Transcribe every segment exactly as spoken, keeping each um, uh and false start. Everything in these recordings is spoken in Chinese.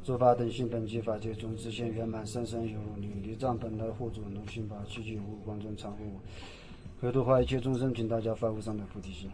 诸法等性本具法界中自现圆满甚深有力，力藏本来护主能心法七具无光中常护我，可度化一切众生，请大家发无上的菩提心。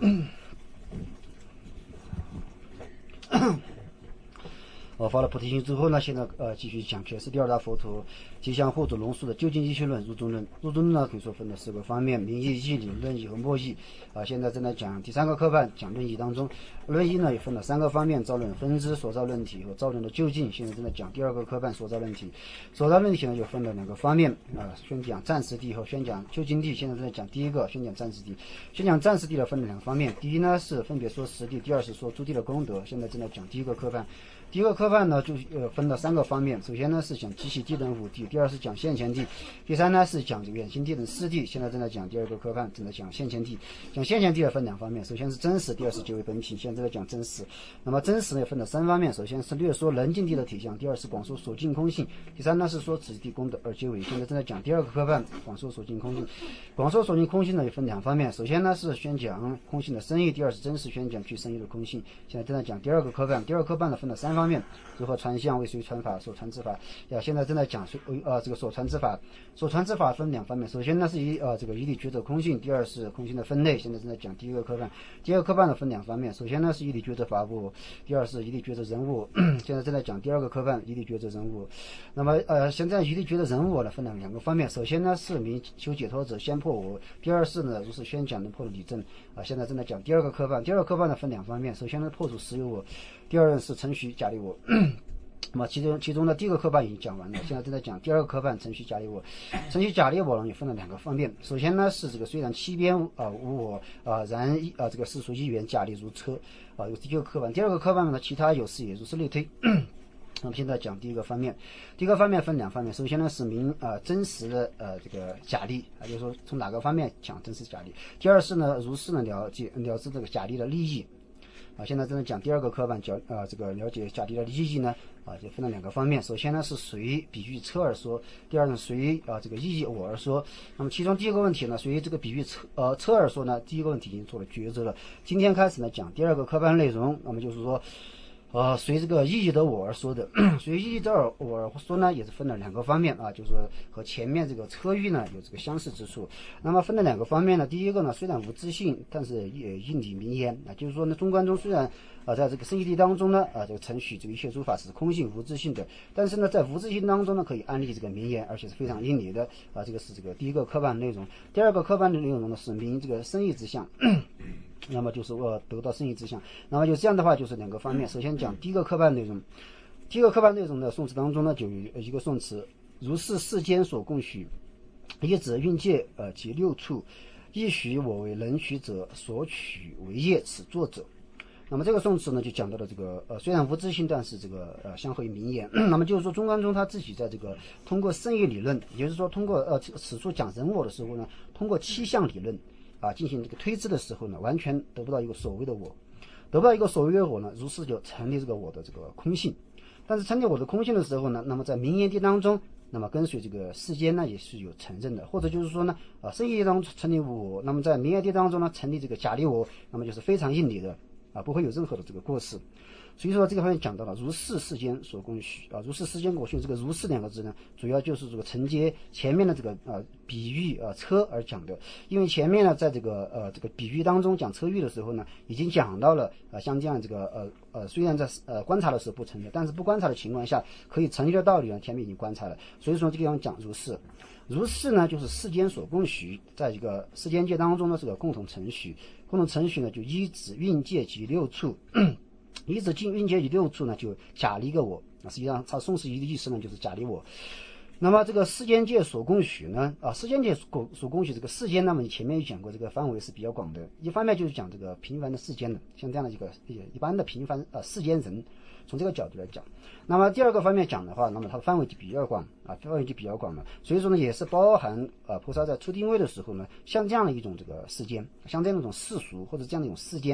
我发了菩提心之后呢，现在呃继续讲解释第二大佛陀吉祥护主龙树的究竟义学论入中论。入中论呢可以说分了四个方面：名义、义理、论义和默义。啊，现在正在讲第三个课判，讲论义当中，论义呢也分了三个方面：造论分支、所造论体和造论的究竟。现在正在讲第二个课判，所造论体。所造论体呢就分了两个方面啊，宣讲暂时地和宣讲究竟地。现在正在讲第一个，宣讲暂时地。宣讲暂时地的分了两个方面，第一呢是分别说实地，第二是说诸地的功德。现在正在讲第一个课判。第一个课判呢，就呃分了三个方面。首先呢是讲极其地等五地，第二是讲现前地，第三呢是讲这个远行地等四地。现在正在讲第二个课判，正在讲现前地。讲现前地的分两方面，首先是真实，第二是结为本品。现在正在讲真实。那么真实呢分了三方面，首先是略说能尽地的体相，第二是广说所尽空性，第三呢是说此地功德而结为。现在正在讲第二个课判，广说所尽空性。广说所尽空性呢也分两方面，首先呢是宣讲空性的深义，第二是真实宣讲具深义的空性。现在正在讲第二个课判，第二个课判呢分了三方面。如何传相，为谁传法，所传之法。呀，现在正在讲呃这个所传之法，所传之法分两方面。首先呢是一呃这个一理觉者空性，第二是空性的分类。现在正在讲第一个课判，第二个课判呢分两方面。首先呢是一理觉者法物，第二是一理觉者人物。现在正在讲第二个课判，一理觉者人物。那么呃现在一理觉者人物呢分了两个方面。首先呢是明求解脱者先破我，第二是呢如是宣讲能破的理证。啊，现在正在讲第二个课判，第二个课判呢分两方面。首先呢破除实有我，第二是程序假立我。那么其中其中的第一个课判已经讲完了，现在正在讲第二个课判程序假立我。程序假立我呢也分了两个方面。首先呢是这个虽然七边啊、呃、无我啊、呃、然啊、呃、这个世俗一元假立如车啊，有第一个课判。第二个课判呢其他有事也如是类推。那么现在讲第一个方面，第一个方面分两方面。首先呢是明呃真实的呃这个假立啊，就是说从哪个方面讲真实假立。第二是呢如是呢了解了知这个假立的利益。啊，现在正在讲第二个课判，讲啊这个了解假立的利益呢，啊就分了两个方面。首先呢是随比喻车而说，第二呢随啊这个意义我而说。那么其中第一个问题呢，随这个比喻车呃车而说呢，第一个问题已经做了抉择了。今天开始呢讲第二个课判内容，那么就是说。呃，随这个意义的我而说的，随意义的我而说呢，也是分了两个方面啊，就是说和前面这个车喻呢有这个相似之处。那么分了两个方面呢，第一个呢虽然无自性，但是也应理名言啊，就是说呢中观中虽然啊在这个生义地当中呢啊这个承许这个一切诸法是空性无自性的，但是呢在无自性当中呢可以安立这个名言，而且是非常应理的啊，这个是这个第一个课判内容。第二个课判的内容呢是明这个生义之相。那么就是我得到生意之相，那么就这样的话就是两个方面。首先讲第一个课判内容，第一个课判内容的宋词当中呢就有一个宋词，如是世间所供许，一指运界呃及六处，亦许我为能取者，所取为业，此作者。那么这个宋词呢就讲到了这个呃虽然无自性，但是这个呃相合于名言。那么就是说中观中他自己在这个通过生意理论，也就是说通过呃此处讲人我的时候呢，通过七项理论啊，进行这个推知的时候呢，完全得不到一个所谓的我，得不到一个所谓的我呢，如是就成立这个我的这个空性。但是成立我的空性的时候呢，那么在名言地当中，那么跟随这个世间呢也是有承认的，或者就是说呢，啊，生意当中成立我，那么在名言地当中呢成立这个假立我，那么就是非常应理的啊，不会有任何的这个过失。所以说这个方面讲到了如是世间所供许啊，如是世间所供许这个如是两个字呢，主要就是这个承接前面的这个啊比喻啊车而讲的。因为前面呢在这个呃这个比喻当中讲车喻的时候呢，已经讲到了啊像这样这个呃呃虽然在呃观察的时候不成立，但是不观察的情况下可以成立的道理呢，前面已经观察了。所以说这个地方讲如是。如是呢就是世间所供许，在这个世间界当中呢是个共同程序，共同程序呢就依止运界及六处。依止进运界及六处呢，就假立一个我。实际上，它宋释义的意思呢，就是假立我。那么这个世间界所供许呢，啊，世间界所所供许这个世间，那么你前面也讲过，这个范围是比较广的。一方面就是讲这个平凡的世间的，像这样的一个一般的平凡呃世间人，从这个角度来讲。那么第二个方面讲的话，那么它的范围就比较广啊，范围就比较广了。所以说呢，也是包含啊菩萨在出定位的时候呢，像这样的一种这个世间，像这样一种世俗或者这样的一种世间。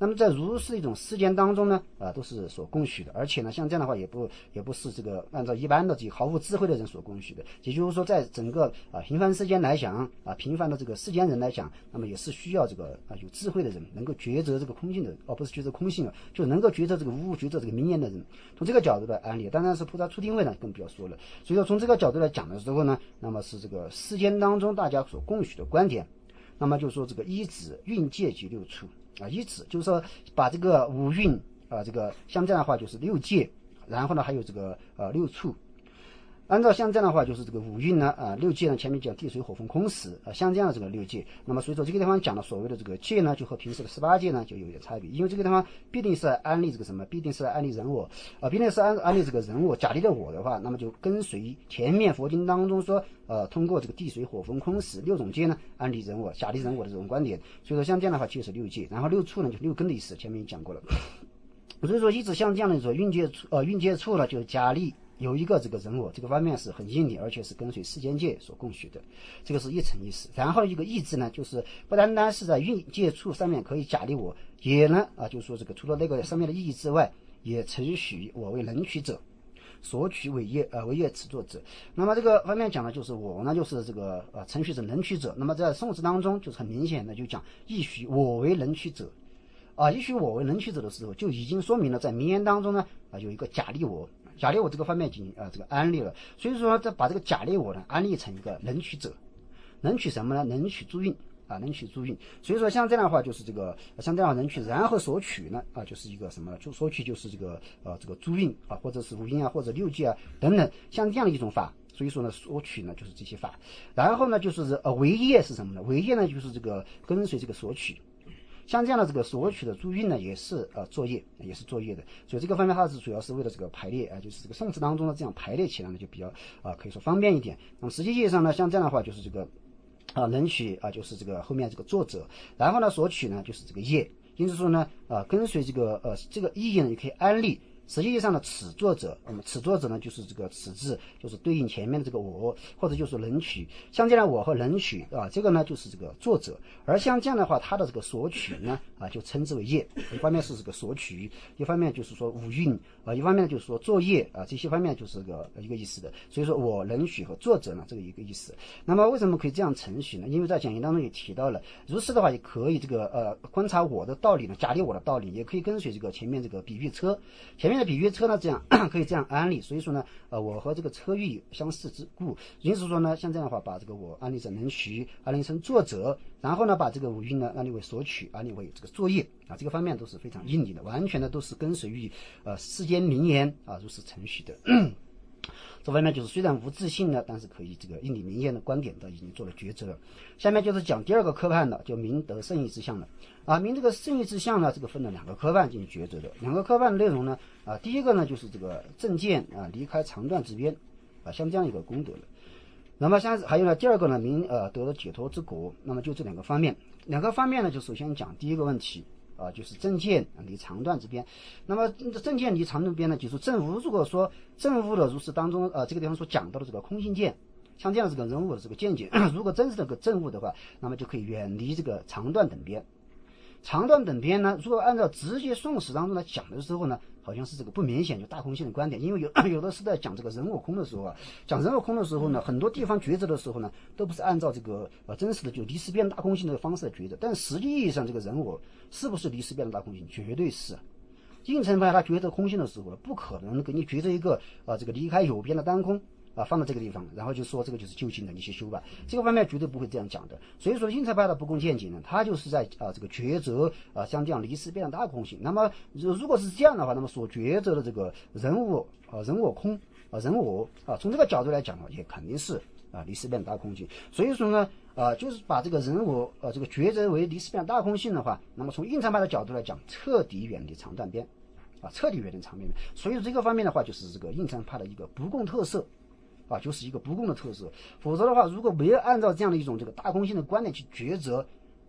那么在如是一种事件当中呢，啊、呃，都是所供许的，而且呢，像这样的话也不也不是这个按照一般的这个毫无智慧的人所供许的，也就是说，在整个啊、呃、平凡世间来讲啊，平凡的这个世间人来讲，那么也是需要这个啊、呃、有智慧的人，能够抉择这个空性的人，而、哦、不是抉择空性了，就能够抉择这个无物，抉择这个名言的人。从这个角度的案例，当然是菩萨初定位呢，更不要说了。所以说，从这个角度来讲的时候呢，那么是这个世间当中大家所供许的观点。那么就是说这个一指蕴界及六处啊，一指就是说把这个五蕴啊，这个像这样的话就是六界，然后呢还有这个呃六处。按照像这样的话，就是这个五蕴呢，啊、呃，六界呢，前面讲地水火风空识啊，像这样的这个六界，那么所以说这个地方讲的所谓的这个界呢，就和平时的十八界呢就有点差别，因为这个地方必定是安立这个什么，必定是安立人我啊，必定是安安立这个人我，假立的我的话，那么就跟随前面佛经当中说，呃，通过这个地水火风空识六种界呢，安立人我，假立人我的这种观点，所以说像这样的话就是六界，然后六处呢就六根的意思，前面也讲过了，所以说一直像这样的说蕴界处，呃，蕴界处呢就是假立。有一个这个人我，这个方面是很硬的，而且是跟随世间界所供许的，这个是一层意思。然后一个意志呢，就是不单单是在蕴界处上面可以假立我，也呢啊，就是说这个除了那个上面的意义之外，也承许我为能取者，所取为业呃为业此作者。那么这个方面讲的就是我呢，就是这个呃承许者能取者。那么在宋词当中就是很明显的就讲亦许我为能取者。啊，亦许我为能取者的时候，就已经说明了在名言当中呢啊有一个假立我。假立我这个方面已经啊、呃、这个安立了，所以说再把这个假立我呢安立成一个能取者，能取什么呢？能取诸蕴啊，能取诸蕴。所以说像这样的话就是这个像这样能取，然后所取呢啊就是一个什么？就所取就是这个呃这个诸蕴啊，或者是五蕴啊，或者六界啊等等，像这样的一种法。所以说呢，所取呢就是这些法，然后呢就是呃为业是什么呢？为业呢就是这个跟随这个所取。像这样的这个索取的诸蕴呢，也是呃作业，也是作业的，所以这个方面它是主要是为了这个排列啊、呃，就是这个宋词当中呢这样排列起来呢就比较啊、呃、可以说方便一点。那么实际意义上呢，像这样的话就是这个啊能取啊就是这个后面这个作者，然后呢索取呢就是这个业，因此说呢啊、呃、跟随这个呃这个意义呢也可以安立。实际上呢，此作者，那、嗯、么此作者呢，就是这个此字，就是对应前面的这个我，或者就是能取。像这样我和能取啊，这个呢就是这个作者。而像这样的话，他的这个索取呢啊，就称之为业。一方面是这个索取，一方面就是说五蕴啊，一方面就是说作业啊，这些方面就是个一个意思的。所以说我能取和作者呢，这个一个意思。那么为什么可以这样承许呢？因为在讲义当中也提到了，如是的话也可以这个呃观察我的道理呢，假立我的道理，也可以跟随这个前面这个比喻车，前面。比喻车呢，这样可以这样安立，所以说呢，呃，我和这个车喻相似之故，因此说呢，像这样的话，把这个我安立成能取，安立成作者，然后呢，把这个五蕴呢安立为所取，安立为这个作业啊，这个方面都是非常硬的，完全的都是跟随于呃世间名言啊，如是程序的。这方面就是虽然无自信呢，但是可以这个应理名言的观点都已经做了抉择。下面就是讲第二个科判了，就明得圣义之相了。啊，明这个圣义之相呢，这个分了两个科判进行抉择的。两个科判的内容呢，啊，第一个呢就是这个正见啊，离开长断之边，啊，像这样一个功德了。那么像还有呢，第二个呢，明呃得了解脱之果。那么就这两个方面，两个方面呢，就首先讲第一个问题。啊，就是正见离长断之边。那么正见离长断边呢，就是正悟。如果说正悟的如是当中，呃，这个地方所讲到的这个空性见，像这样这个人物的这个见解，如果真是这个正悟的话，那么就可以远离这个长断等边。长断等边呢，如果按照直接宋史当中来讲的时候呢，好像是这个不明显就大空性的观点，因为有有的是在讲这个人我空的时候啊，讲人我空的时候呢，很多地方抉择的时候呢，都不是按照这个呃真实的就离世变大空性的方式来抉择，但实际意义上这个人我是不是离世变的大空性，绝对是。应成派他抉择空性的时候，不可能给你抉择一个啊、呃、这个离开有边的单空。啊，放到这个地方，然后就说这个就是究竟的，你去修吧。这个方面绝对不会这样讲的。所以说，应成派的不共见解呢，他就是在啊这个抉择啊像这样离世变的大空性。那么如果是这样的话，那么所抉择的这个人我啊人我空啊人我啊，从这个角度来讲呢，也肯定是啊离世变的大空性。所以说呢，啊就是把这个人我啊这个抉择为离世变的大空性的话，那么从应成派的角度来讲，彻底远离长断边啊，彻底远离长断边。所以说这个方面的话，就是这个应成派的一个不共特色。啊，就是一个不共的特色。否则的话，如果没有按照这样的一种这个大空性的观点去抉择，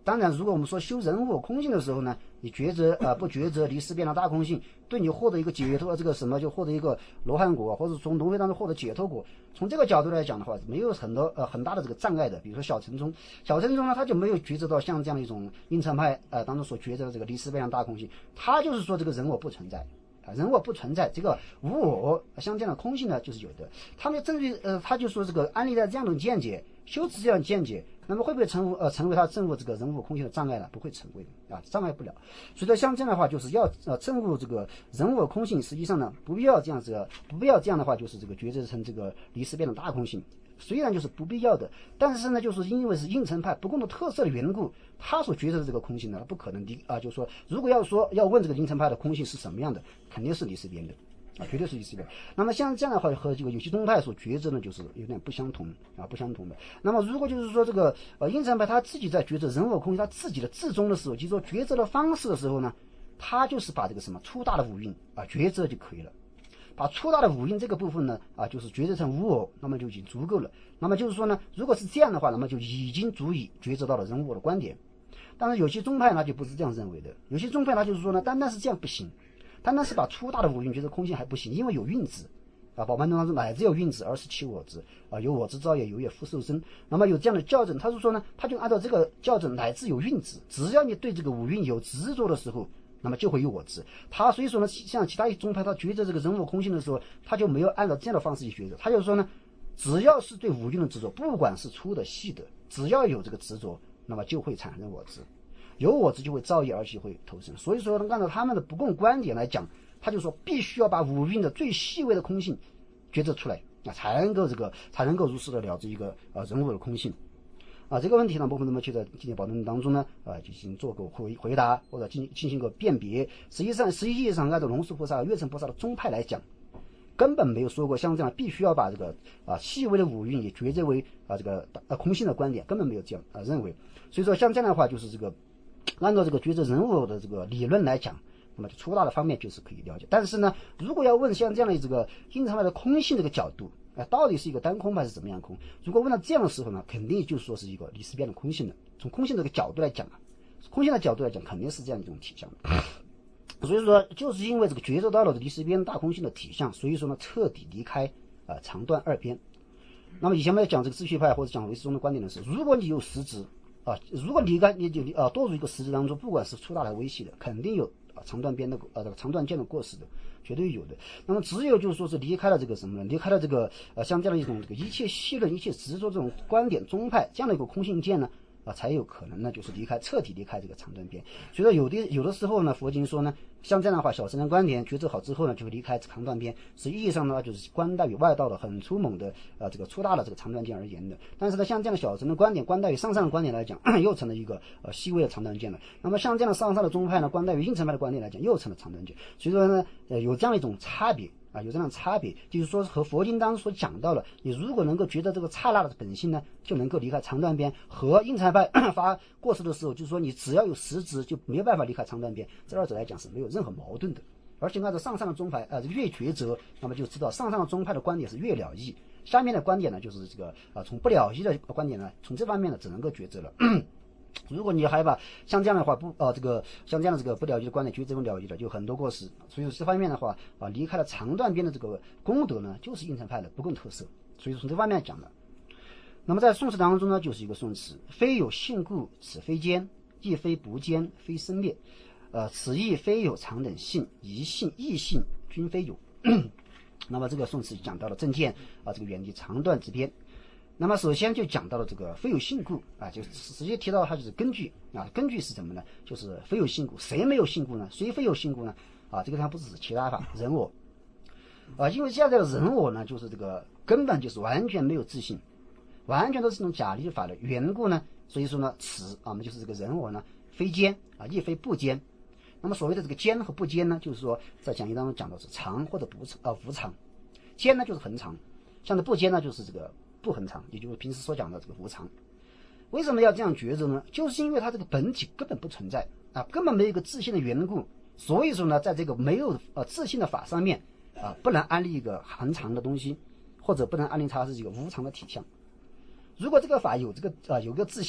当然，如果我们说修人我空性的时候呢，你抉择啊、呃、不抉择离世变的大空性，对你获得一个解脱，这个什么就获得一个罗汉果，或者从轮回当中获得解脱果，从这个角度来讲的话，没有很多呃很大的这个障碍的。比如说小乘中，小乘中呢，他就没有抉择到像这样的一种阴沉派呃当中所抉择的这个离世变的大空性，他就是说这个人我不存在。啊，人我不存在，这个无我像这样的空性呢，就是有的。他们针对呃，他就说这个安立在这样的见解，修持这样的见解，那么会不会成呃成为他证悟这个人我空性的障碍呢？不会成为的啊，障碍不了。所以说像这样的话，就是要呃证悟这个人我空性，实际上呢，不必要这样子，不必要这样的话，就是这个抉择成这个离世变的大空性。虽然就是不必要的，但是呢，就是因为是应成派不共的特色的缘故，他所觉得的这个空性呢，不可能的啊。就是说，如果要说要问这个应成派的空性是什么样的，肯定是离世变的啊，绝对是离世变。那么像这样的话，和这个有些宗派所觉知呢，就是有点不相同啊，不相同的。那么如果就是说这个呃应成派他自己在觉知人我空性他自己的至宗的时候，就是说觉知的方式的时候呢，他就是把这个什么粗大的五蕴啊觉知就可以了。把粗大的五蕴这个部分呢，啊，就是觉知成无我，那么就已经足够了。那么就是说呢，如果是这样的话，那么就已经足以觉知到了人我的观点。但是有些宗派呢就不是这样认为的，有些宗派他就是说呢，单单是这样不行，单单是把粗大的五蕴觉知空性还不行，因为有蕴子啊，宝盘中当中乃至有蕴子，而是其我执啊，有我之造也，有也复受生。那么有这样的校正，他是说呢，他就按照这个校正乃至有蕴子，只要你对这个五蕴有执着的时候，那么就会有我执。他所以说呢，像其他宗派，他觉得这个人我空性的时候，他就没有按照这样的方式去觉得。他就说呢，只要是对五蕴的执着，不管是粗的细的，只要有这个执着，那么就会产生我执，有我执就会造业，而且会投生。所以说呢，按照他们的不共观点来讲，他就说必须要把五蕴的最细微的空性觉知出来，那才能够这个才能够如实的了知一个呃人我的空性。啊，这个问题呢，我们怎么去在今天保证当中呢？啊，进行做个回回答，或者进进行个辨别。实际上，实际意义上，按照龙树菩萨、月城菩萨的宗派来讲，根本没有说过像这样必须要把这个啊细微的五蕴也觉知为啊这个啊空性的观点，根本没有这样啊认为。所以说，像这样的话，就是这个按照这个觉知人我的这个理论来讲，那么粗大的方面就是可以了解。但是呢，如果要问像这样的这个应成派的空性这个角度，啊，到底是一个单空还是怎么样空？如果问到这样的时候呢，肯定就是说是一个离世变的空性的。从空性这个角度来讲啊，空性的角度来讲，肯定是这样一种体相的。所以说，就是因为这个觉知到了离世变大空性的体相，所以说呢，彻底离开啊、呃、长短二边。那么以前我们讲这个自序派或者讲唯识宗的观点的时候，如果你有实质啊，如果离开你就啊堕入一个实质当中，不管是粗大的微细的，肯定有啊长短边的啊这个长短见的过失的。绝对有的。那么只有就是说是离开了这个什么呢？离开了这个呃像这样的一种这个一切细论、一切执着这种观点宗派这样的一个空性见呢，啊、呃、才有可能呢就是离开彻底离开这个长短边。所以说有的有的时候呢，佛经说呢，像这样的话，小乘的观点觉知好之后呢，就会离开长短边，实际意义上呢就是观待于外道的很粗猛的呃这个粗大的这个长短见而言的。但是呢，像这样的小乘的观点，观待于上上的观点来讲，又成了一个呃细微的长短见了。那么像这样的上上的宗派呢，观待于应成派的观点来讲，又成了长短见。所以说呢，呃有这样一种差别。啊，有这样的差别，就是说和佛经当中所讲到的，你如果能够觉得这个刹那的本性呢，就能够离开长短边。和应成派发过失的时候，就是说你只要有实质，就没有办法离开长短边。这二者来讲是没有任何矛盾的。而且按照上上的宗派，呃，越抉择，那么就知道上上的宗派的观点是越了义，下面的观点呢，就是这个啊、呃，从不了义的观点呢，从这方面呢，只能够抉择了。如果你还把像这样的话不呃这个像这样的这个不了义的观点觉知为了义的，就很多过失。所以说这方面的话啊，离开了长短边的这个功德呢，就是应成派的不共特色。所以从这方面讲的。那么在宋词当中呢，就是一个宋词，非有性故，此非坚，亦非不坚，非生灭。呃，此亦非有常等性，一性异性均非有。那么这个宋词讲到了正见啊，这个远离长短之边。那么首先就讲到了这个非有性故啊，就直接提到它就是根据啊，根据是什么呢？就是非有性故，谁没有性故呢？谁非有性故呢？啊，这个它不是指其他法，人我啊，因为现在的人我呢，就是这个根本就是完全没有自信，完全都是这种假立法的缘故呢，所以说呢，此啊，我们就是这个人我呢，非坚啊，亦非不坚。那么所谓的这个坚和不坚呢，就是说在讲义当中讲到是长或者不长啊无常，坚呢就是恒常，像这不坚呢就是这个不恒常，也就是平时所讲的这个无常。为什么要这样抉择呢？就是因为它这个本体根本不存在啊，根本没有一个自信的缘故，所以说呢，在这个没有呃自信的法上面啊，不能安立一个恒常的东西，或者不能安立它是一个无常的体相。如果这个法有这个啊有个自相，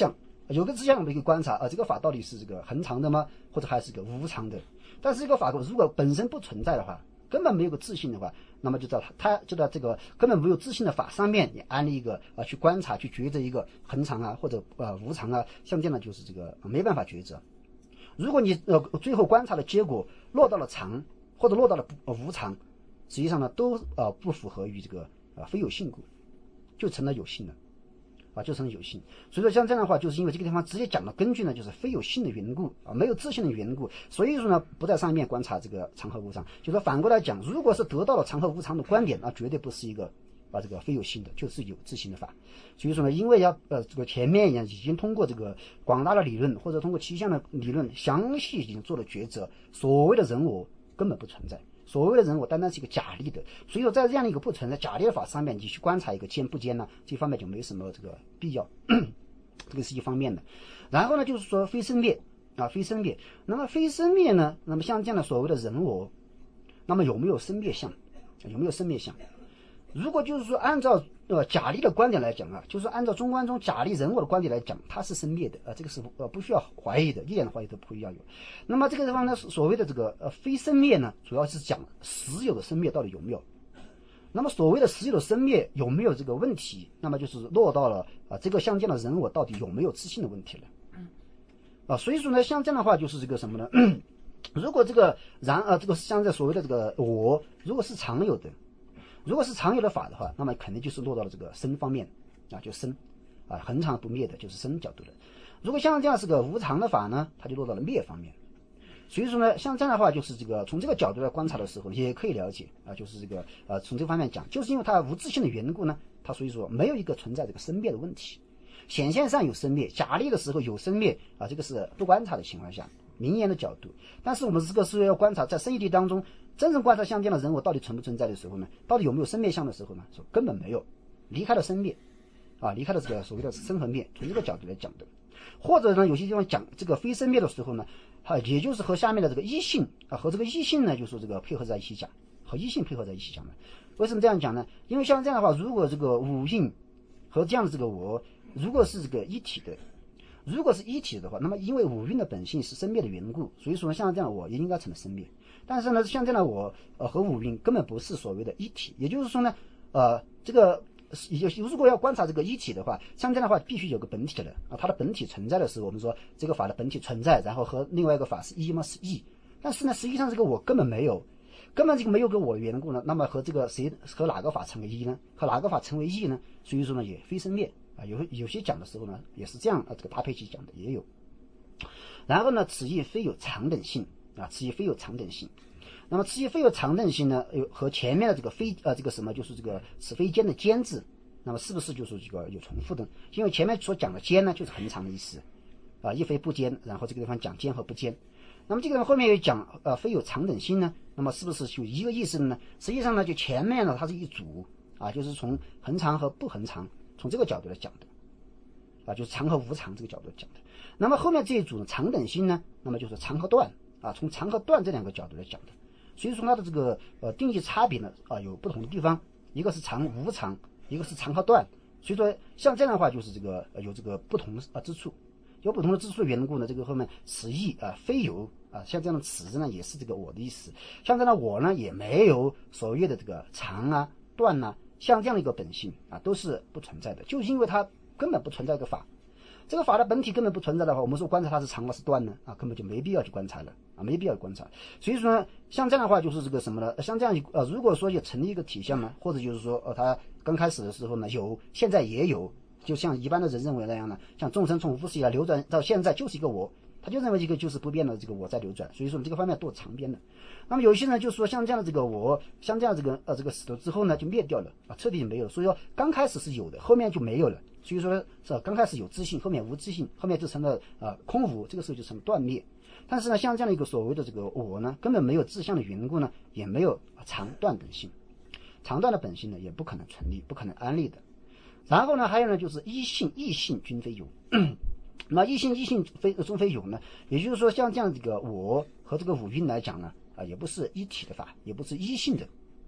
有个志向我们可以观察啊，这个法到底是这个恒常的吗，或者还是个无常的？但是这个法如果本身不存在的话，根本没有个自信的话，那么就在它就在这个根本没有自信的法上面，你安利一个啊去观察去抉择一个恒常啊或者呃无常啊，像这样的就是这个、呃、没办法抉择。如果你呃最后观察的结果落到了常或者落到了不、呃、无常，实际上呢都呃不符合于这个啊、呃、非有性故，就成了有性了。啊，就成有性。所以说像这样的话，就是因为这个地方直接讲的根据呢，就是非有性的缘故啊，没有自性的缘故，所以说呢，不在上面观察这个常和无常。就说反过来讲，如果是得到了常和无常的观点，那绝对不是一个啊这个非有性的，就是有自性的法。所以说呢，因为要呃这个前面也已经通过这个广大的理论或者通过气象的理论，详细已经做了抉择，所谓的人我根本不存在。所谓的人我单单是一个假立的，所以说在这样的一个不存在假立的法上面，你去观察一个坚不坚呢，这方面就没什么这个必要，这个是一方面的。然后呢，就是说非生灭啊，非生灭。那么非生灭呢，那么像这样的所谓的人我，那么有没有生灭相？有没有生灭相？如果就是说按照呃假立的观点来讲啊，就是按照中观中假立人我的观点来讲，它是生灭的啊、呃，这个是呃不需要怀疑的，一点的怀疑都不需要有。那么这个地方呢，所谓的这个呃非生灭呢，主要是讲实有的生灭到底有没有。那么所谓的实有的生灭有没有这个问题，那么就是落到了啊、呃、这个像这样的人我到底有没有自信的问题了。啊，所以说呢，像这样的话就是这个什么呢？如果这个然呃这个像这所谓的这个我，如果是常有的。如果是常有的法的话，那么肯定就是落到了这个生方面啊，就生啊，恒常不灭的，就是生角度的。如果像这样是个无常的法呢，它就落到了灭方面。所以说呢，像这样的话，就是这个从这个角度来观察的时候，也可以了解啊，就是这个呃从这方面讲，就是因为它无自性的缘故呢，它所以说没有一个存在这个生灭的问题。显现上有生灭，假立的时候有生灭啊，这个是不观察的情况下，名言的角度。但是我们这个是要观察在生义谛当中。真正观察像这样的人我到底存不存在的时候呢，到底有没有生灭相的时候呢，说根本没有，离开了生灭啊，离开了这个所谓的生和灭，从这个角度来讲的。或者呢有些地方讲这个非生灭的时候呢，啊也就是和下面的这个异性啊和这个异性呢就说这个配合在一起讲，和异性配合在一起讲的。为什么这样讲呢？因为像这样的话，如果这个五蕴和这样的这个我如果是这个一体的，如果是一体的话，那么因为五蕴的本性是生灭的缘故，所以说像这样我也应该成了生灭。但是呢，像这样的我呃和五蕴根本不是所谓的一体，也就是说呢，呃这个如果要观察这个一体的话，像这样的话必须有个本体的啊，它的本体存在的时候，我们说这个法的本体存在，然后和另外一个法是一吗？是异。但是呢，实际上这个我根本没有，根本这个没有个我的缘故呢，那么和这个谁和哪个法成为一呢？和哪个法成为异呢？所以说呢，也非生灭啊，有有些讲的时候呢，也是这样啊，这个搭配起讲的也有。然后呢，此义非有常等性。啊，此义非有常等性。那么此义非有常等性呢，有和前面的这个非呃这个什么就是这个此非间的间字，那么是不是就是这个有重复的？因为前面所讲的间呢就是恒常的意思啊，亦非不间，然后这个地方讲间和不间。那么这个地方后面又讲呃非有常等性呢，那么是不是就一个意思呢？实际上呢，就前面呢它是一组啊，就是从恒常和不恒常从这个角度来讲的啊，就是常和无常这个角度讲的。那么后面这一组呢常等性呢，那么就是常和断啊，从常和断这两个角度来讲的。所以说它的这个呃定义差别呢啊有不同的地方，一个是常无常，一个是常和断。所以说像这样的话就是这个、呃、有这个不同啊之处，有不同的之处的缘故呢，这个后面此义啊非有啊，像这样的此字呢也是这个我的意思，像这样的我呢也没有所谓的这个常啊断啊，像这样的一个本性啊都是不存在的，就是因为它根本不存在一个法。这个法的本体根本不存在的话，我们说观察它是常还是断呢？啊，根本就没必要去观察了啊，没必要观察。所以说呢，像这样的话就是这个什么呢？像这样呃，如果说有成立一个体相呢，或者就是说呃，它刚开始的时候呢有，现在也有，就像一般的人认为那样呢，像众生从无始以来流转到现在就是一个我，他就认为这个就是不变的这个我在流转，所以说这个方面都是常变的。那么有些人就说像这样的这个我，像这样这个呃这个死了之后呢就灭掉了啊，彻底就没有了。所以说刚开始是有的，后面就没有了。所以说是刚开始有自性，后面无自性，后面就成了呃空无，这个时候就成了断灭。但是呢，像这样的一个所谓的这个我呢，根本没有自相的缘故呢，也没有常断本性，常断的本性呢也不可能成立，不可能安立的。然后呢，还有呢就是一性异性均非有。那一性异性非终非有呢，也就是说像这样这个我和这个五蕴来讲呢，啊也不是一体的法，也不是一性的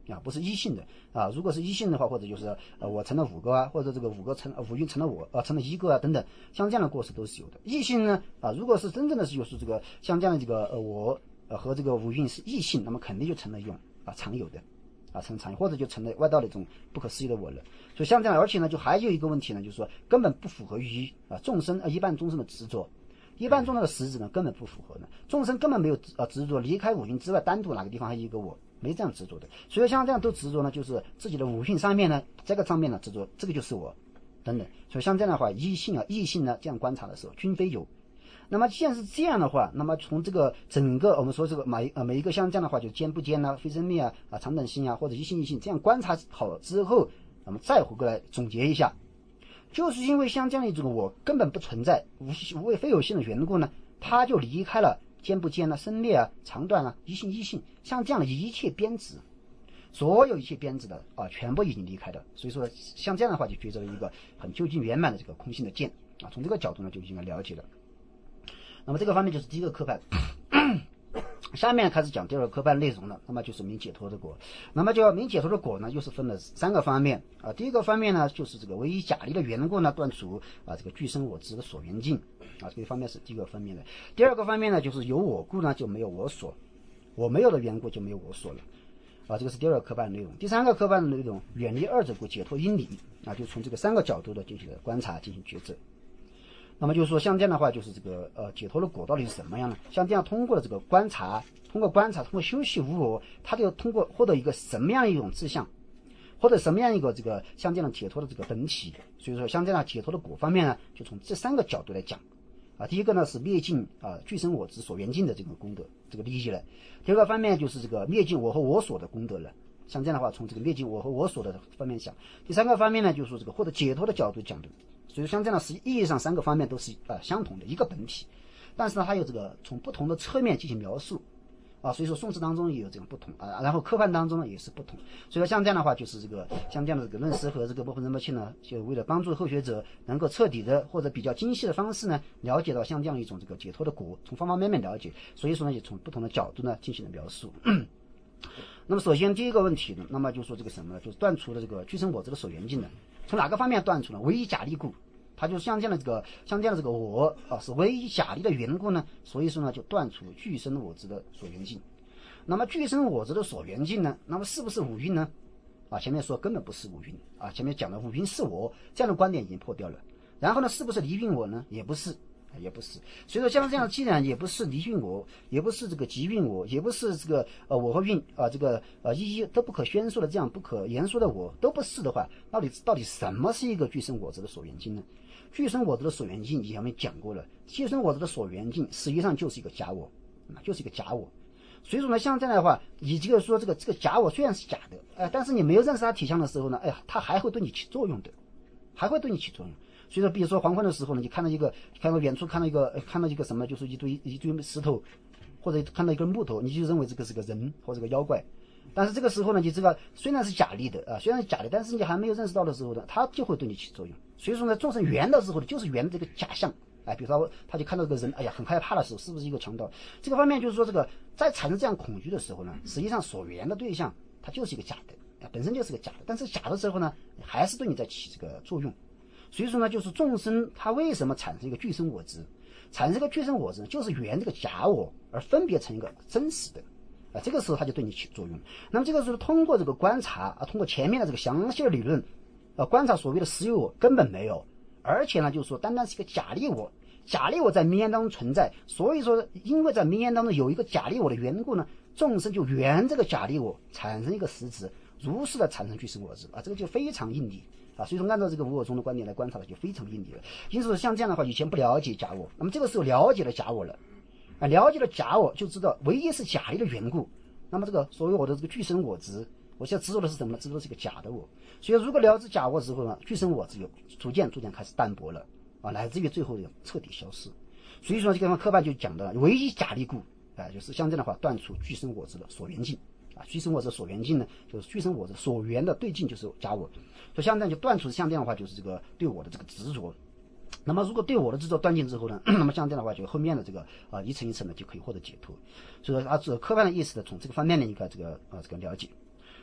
啊，不是一性的啊。如果是一性的话，或者就是呃我成了五个啊，或者这个五个成呃五运成了我啊成了一个啊等等，像这样的过失都是有的。异性呢啊，如果是真正的是就是这个像这样的这个呃我呃和这个五运是异性，那么肯定就成了一种啊常有的啊成常有，或者就成了外道的一种不可思议的我了。所以像这样，而且呢就还有一个问题呢，就是说根本不符合于啊众生啊一般众生的执着。一般众生的实质呢，根本不符合呢。众生根本没有呃执着离开五蕴之外，单独哪个地方还有一个我，没这样执着的。所以像这样都执着呢，就是自己的五蕴上面呢，这个上面呢执着，这个就是我，等等。所以像这样的话，异性啊、异性呢，这样观察的时候，均非有。那么既然是这样的话，那么从这个整个我们说这个每呃每一个像这样的话，就坚不坚啊、非生灭啊、啊常等性啊，或者一性一性，这样观察好之后，那么再回过来总结一下。就是因为像这样的一种我根本不存在无无为非有性的缘故呢，他就离开了坚不坚啊、生灭啊、长短啊、一性一性，像这样的一切边执，所有一切边执的啊，全部已经离开了。所以说，像这样的话就觉着了一个很究竟圆满的这个空性的见啊。从这个角度呢，就应该了解了。那么这个方面就是第一个科判。下面开始讲第二个科判内容了，那么就是明解脱的果。那么就明解脱的果呢，又是分了三个方面啊。第一个方面呢，就是这个唯一假立的缘故呢，断除啊这个俱生我执的所缘境啊，这个方面是第一个方面的。第二个方面呢，就是有我故呢就没有我所，我没有的缘故就没有我所了啊，这个是第二个科判的内容。第三个科判的内容，远离二者故，解脱因理啊，就从这个三个角度的进行观察，进行抉择。那么就是说，像这样的话，就是这个呃解脱的果到底是什么样呢？像这样通过了这个观察，通过观察，通过修习无我，他就通过获得一个什么样一种志向，或者什么样一个这个像这样解脱的这个本体。所以说，像这样解脱的果方面呢，就从这三个角度来讲啊。第一个呢是灭尽啊俱生我执所缘境的这个功德，这个利益了。第二个方面就是这个灭尽我和我所的功德了。像这样的话，从这个灭尽我和我所的方面想。第三个方面呢，就是说这个获得解脱的角度讲的。所以像这样的实际意义上三个方面都是呃相同的一个本体，但是呢它有这个从不同的侧面进行描述啊，所以说宋词当中也有这种不同啊，然后科判当中呢也是不同。所以说像这样的话，就是这个像这样的这个论师和这个部分人脉器呢，就为了帮助后学者能够彻底的或者比较精细的方式呢，了解到像这样一种这个解脱的果，从方方面面了解，所以说呢也从不同的角度呢进行了描述。那么首先第一个问题呢，那么就说这个什么呢，就是断除了这个俱生我执的所缘境呢，从哪个方面断除呢？唯一假立故，它就像这样的这个像这样的这个我啊是唯一假立的缘故呢，所以说呢就断除俱生我执的所缘境。那么俱生我执的所缘境呢，那么是不是五蕴呢？啊，前面说根本不是五蕴啊，前面讲的五蕴是我这样的观点已经破掉了。然后呢，是不是离蕴我呢？也不是。也不是，所以说像这样，既然也不是离蕴我，也不是这个即蕴我，也不是这个呃我和蕴啊、呃、这个呃一一都不可宣说的这样不可言说的我都不是的话，到底到底什么是一个俱生我执的所缘境呢？俱生我执的所缘境以前我们讲过了，俱生我执的所缘境实际上就是一个假我，就是一个假我。所以说呢，像这样的话，你这个说这个这个假我虽然是假的，呃，但是你没有认识它体相的时候呢，哎呀，它还会对你起作用的，还会对你起作用。所以说，比如说黄昏的时候呢，你看到一个，看到远处看到一个，看到一个什么，就是一堆一堆石头，或者看到一根木头，你就认为这个是个人或者个妖怪。但是这个时候呢，你这个虽然是假立的啊，虽然是假的，但是你还没有认识到的时候呢，它就会对你起作用。所以说呢，众生缘的时候呢，就是缘这个假象。哎，比如说他就看到这个人，哎呀，很害怕的时候，是不是一个强盗？这个方面就是说，这个在产生这样恐惧的时候呢，实际上所缘的对象它就是一个假的，本身就是个假的。但是假的时候呢，还是对你在起这个作用。所以说呢，就是众生他为什么产生一个俱生我执，产生一个俱生我执，就是缘这个假我而分别成一个真实的啊，这个时候他就对你起作用。那么这个时候通过这个观察啊，通过前面的这个详细的理论啊，观察所谓的实有我根本没有，而且呢，就是说单单是一个假立我，假立我在名言当中存在，所以说因为在名言当中有一个假立我的缘故呢，众生就缘这个假立我产生一个实质，如是的产生俱生我执啊，这个就非常应理。啊，所以说按照这个无我中的观点来观察的就非常应理了。因此像这样的话，以前不了解假我，那么这个时候了解了假我了，啊，了解了假我就知道唯一是假立的缘故。那么这个所谓我的这个俱生我执，我现在知道的是什么呢？知道的是一个假的我。所以如果了知假我之后呢，俱生我执有逐渐逐渐开始淡薄了啊，乃至于最后的彻底消失。所以说这个科判就讲的唯一假立故啊，就是像这样的话断除俱生我执的所缘境。啊，俱生我执所缘境呢，就是俱生我执所缘的对境就是假我，所以像这样就断除像这样的话，就是这个对我的这个执着。那么如果对我的执着断尽之后呢，那么像这样的话，就后面的这个啊、呃、一层一层的就可以获得解脱。所以说啊，这个科判的意思呢，从这个方面的一个这个啊、呃、这个了解。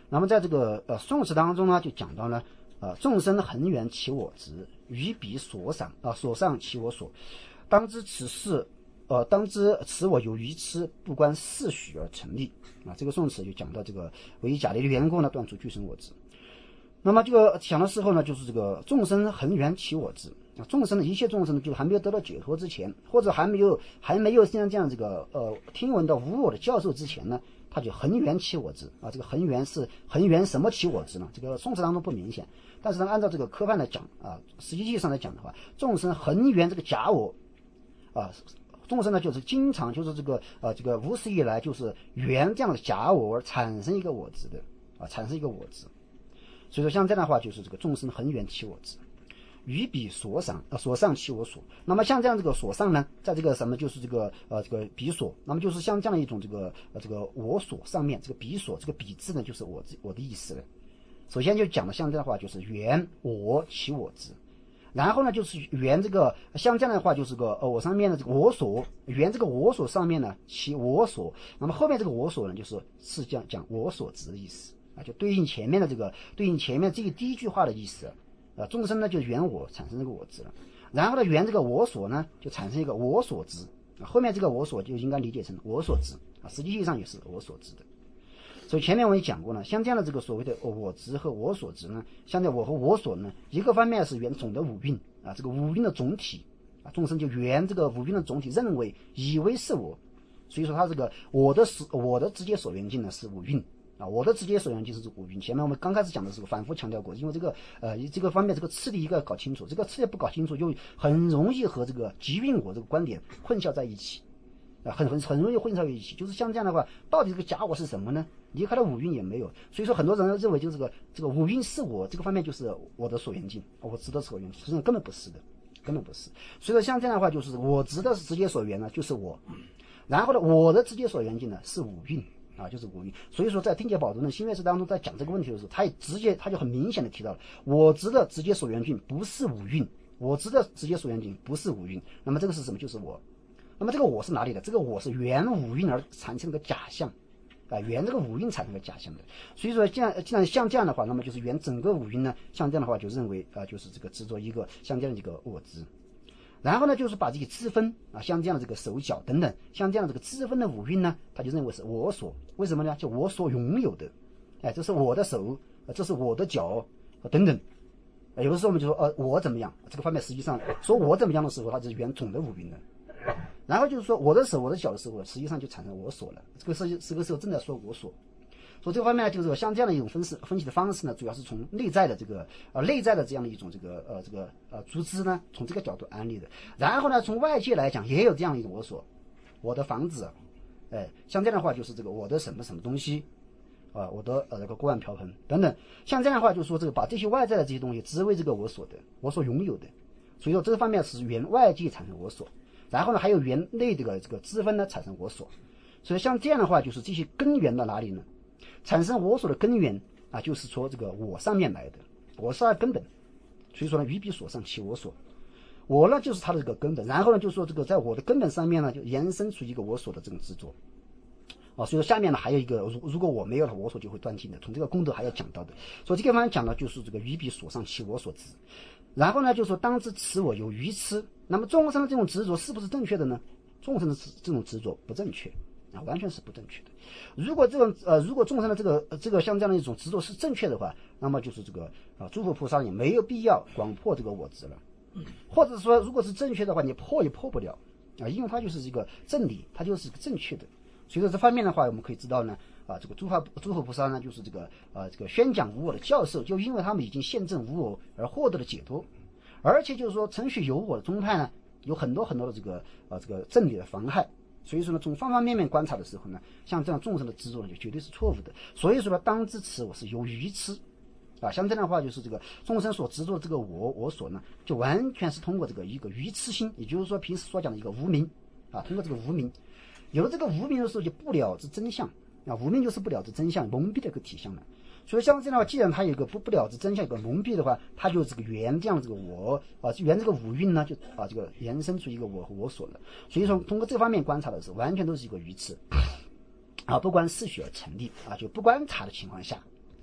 那么在这个呃宋词当中呢，就讲到呢，呃众生恒缘其我执，于彼所赏啊、呃、所上其我所，当知此事呃当知此我有愚痴，不关世许而成立啊。这个宋词就讲到这个唯以假立的缘故呢，断除俱生我执。那么这个讲的时候呢，就是这个众生恒缘其我执啊，众生的一切众生呢，就还没有得到解脱之前，或者还没有还没有像这样这个呃听闻到无我的教授之前呢，他就恒缘其我执啊。这个恒缘是恒缘什么其我执呢？这个宋词当中不明显，但是呢，按照这个科判来讲啊，实际上来讲的话，众生恒缘这个假我啊，众生呢就是经常就是这个呃这个无始以来就是缘这样的假我而产生一个我执的啊，产生一个我执。所以说像这样的话，就是这个众生恒缘其我执，于彼所赏呃所上其我所。那么像这样这个所上呢，在这个什么就是这个呃这个彼所，那么就是像这样的一种这个呃这个我所上面这个彼所，这个彼字呢就是我我的意思了。首先就讲的像这样的话，就是缘我其我执，然后呢就是缘这个像这样的话就是个呃我上面的这个我所，缘这个我所上面呢其我所，那么后面这个我所呢就是是讲讲我所执的意思啊，就对应前面的这个对应前面这个第一句话的意思啊，众生呢就缘我产生这个我执了，然后呢缘这个我所呢就产生一个我所执啊，后面这个我所就应该理解成我所执啊，实际意义上也是我所执的。所以前面我也讲过了，像这样的这个所谓的我执和我所执呢，像在我和我所呢，一个方面是缘总的五蕴啊，这个五蕴的总体啊，众生就缘这个五蕴的总体，认为以为是我，所以说他这个我的我的直接所缘境呢是五蕴啊，我的直接所缘境是五蕴。前面我们刚开始讲的时候反复强调过，因为这个呃这个方面这个次第一个搞清楚，这个次第不搞清楚就很容易和这个即蕴我这个观点混淆在一起啊，很很很容易混淆在一起。就是像这样的话，到底这个假我是什么呢？离开了五蕴也没有，所以说很多人认为就是这个这个五蕴是我，这个方面就是我的所缘境，我执的所缘境，实际上根本不是的，根本不是。所以说像这样的话，就是我执的直接所缘呢就是我，然后呢我的直接所缘境呢是五蕴啊，就是五蕴。所以说在定解宝珠呢新月式当中在讲这个问题的时候，他也直接他就很明显的提到了我执的直接所缘境不是五蕴，我执的直接所缘境不是五蕴，那么这个是什么？就是我。那么这个我是哪里的？这个我是缘五蕴而产生的假象啊，缘这个五蕴产生的假象的。所以说既然既然像这样的话，那么就是缘整个五蕴呢，像这样的话就认为啊、呃，就是这个执着一个像这样的一个我执。然后呢，就是把这个支分啊，像这样的这个手脚等等，像这样的这个支分的五蕴呢，他就认为是我所，为什么呢？就我所拥有的，哎，这是我的手，这是我的脚等等。有的时候我们就说呃我怎么样，这个方面实际上说我怎么样的时候，它就是缘总的五蕴的。然后就是说我的手我的脚的时候，实际上就产生我所了，这个是这个时候正在说我所。所以这个方面就是像这样的一种分析分析的方式呢，主要是从内在的这个呃内在的这样的一种这个呃这个呃组织呢，从这个角度安利的。然后呢，从外界来讲也有这样一种我所，我的房子，哎，像这样的话就是这个我的什么什么东西啊，我的呃这个锅碗瓢盆等等，像这样的话就是说这个把这些外在的这些东西只为这个我所的，我所拥有的。所以说这个方面是缘外界产生我所。然后呢，还有缘内这个这个支分呢产生我所，所以像这样的话，就是这些根源到哪里呢？产生我所的根源啊，就是说这个我上面来的，我是它的根本。所以说呢，于彼所上其我所，我呢就是它的这个根本。然后呢，就是说这个在我的根本上面呢，就延伸出一个我所的这种执着啊。所以说下面呢还有一个，如如果我没有了我所就会断尽的，从这个功德还要讲到的。所以这个方面讲的就是这个于彼所上其我所执。然后呢，就说当知此我有愚痴。那么众生的这种执着是不是正确的呢？众生的这种执着不正确啊，完全是不正确的。如果这种呃，如果众生的这个、呃、这个像这样的一种执着是正确的话，那么就是这个啊，诸佛菩萨也没有必要广破这个我执了。或者说，如果是正确的话，你破也破不了啊，因为它就是一个正理，它就是一个正确的。所以说这方面的话，我们可以知道呢，啊，这个诸法诸佛菩萨呢，就是这个呃这个宣讲无我的教授，就因为他们已经现证无我而获得了解脱。而且就是说，程序有我的宗派呢，有很多很多的这个呃这个正理的妨害，所以说呢，从方方面面观察的时候呢，像这样众生的执着呢，就绝对是错误的。所以说呢，当知此我是有愚痴啊，像这样的话，就是这个众生所执着的这个我我所呢，就完全是通过这个一个愚痴心，也就是说平时所讲的一个无明啊，通过这个无明，有了这个无明的时候，就不了知真相啊，无明就是不了知真相，蒙蔽的一个体相了。所以像这样的话，既然它有一个不不了知真相，有个蒙蔽的话，它就这个缘这样这个我啊，缘这个五蕴呢，就啊这个延伸出一个我和我所了。所以说，通过这方面观察的时候，完全都是一个愚痴啊，不关世许而成立啊，就不观察的情况下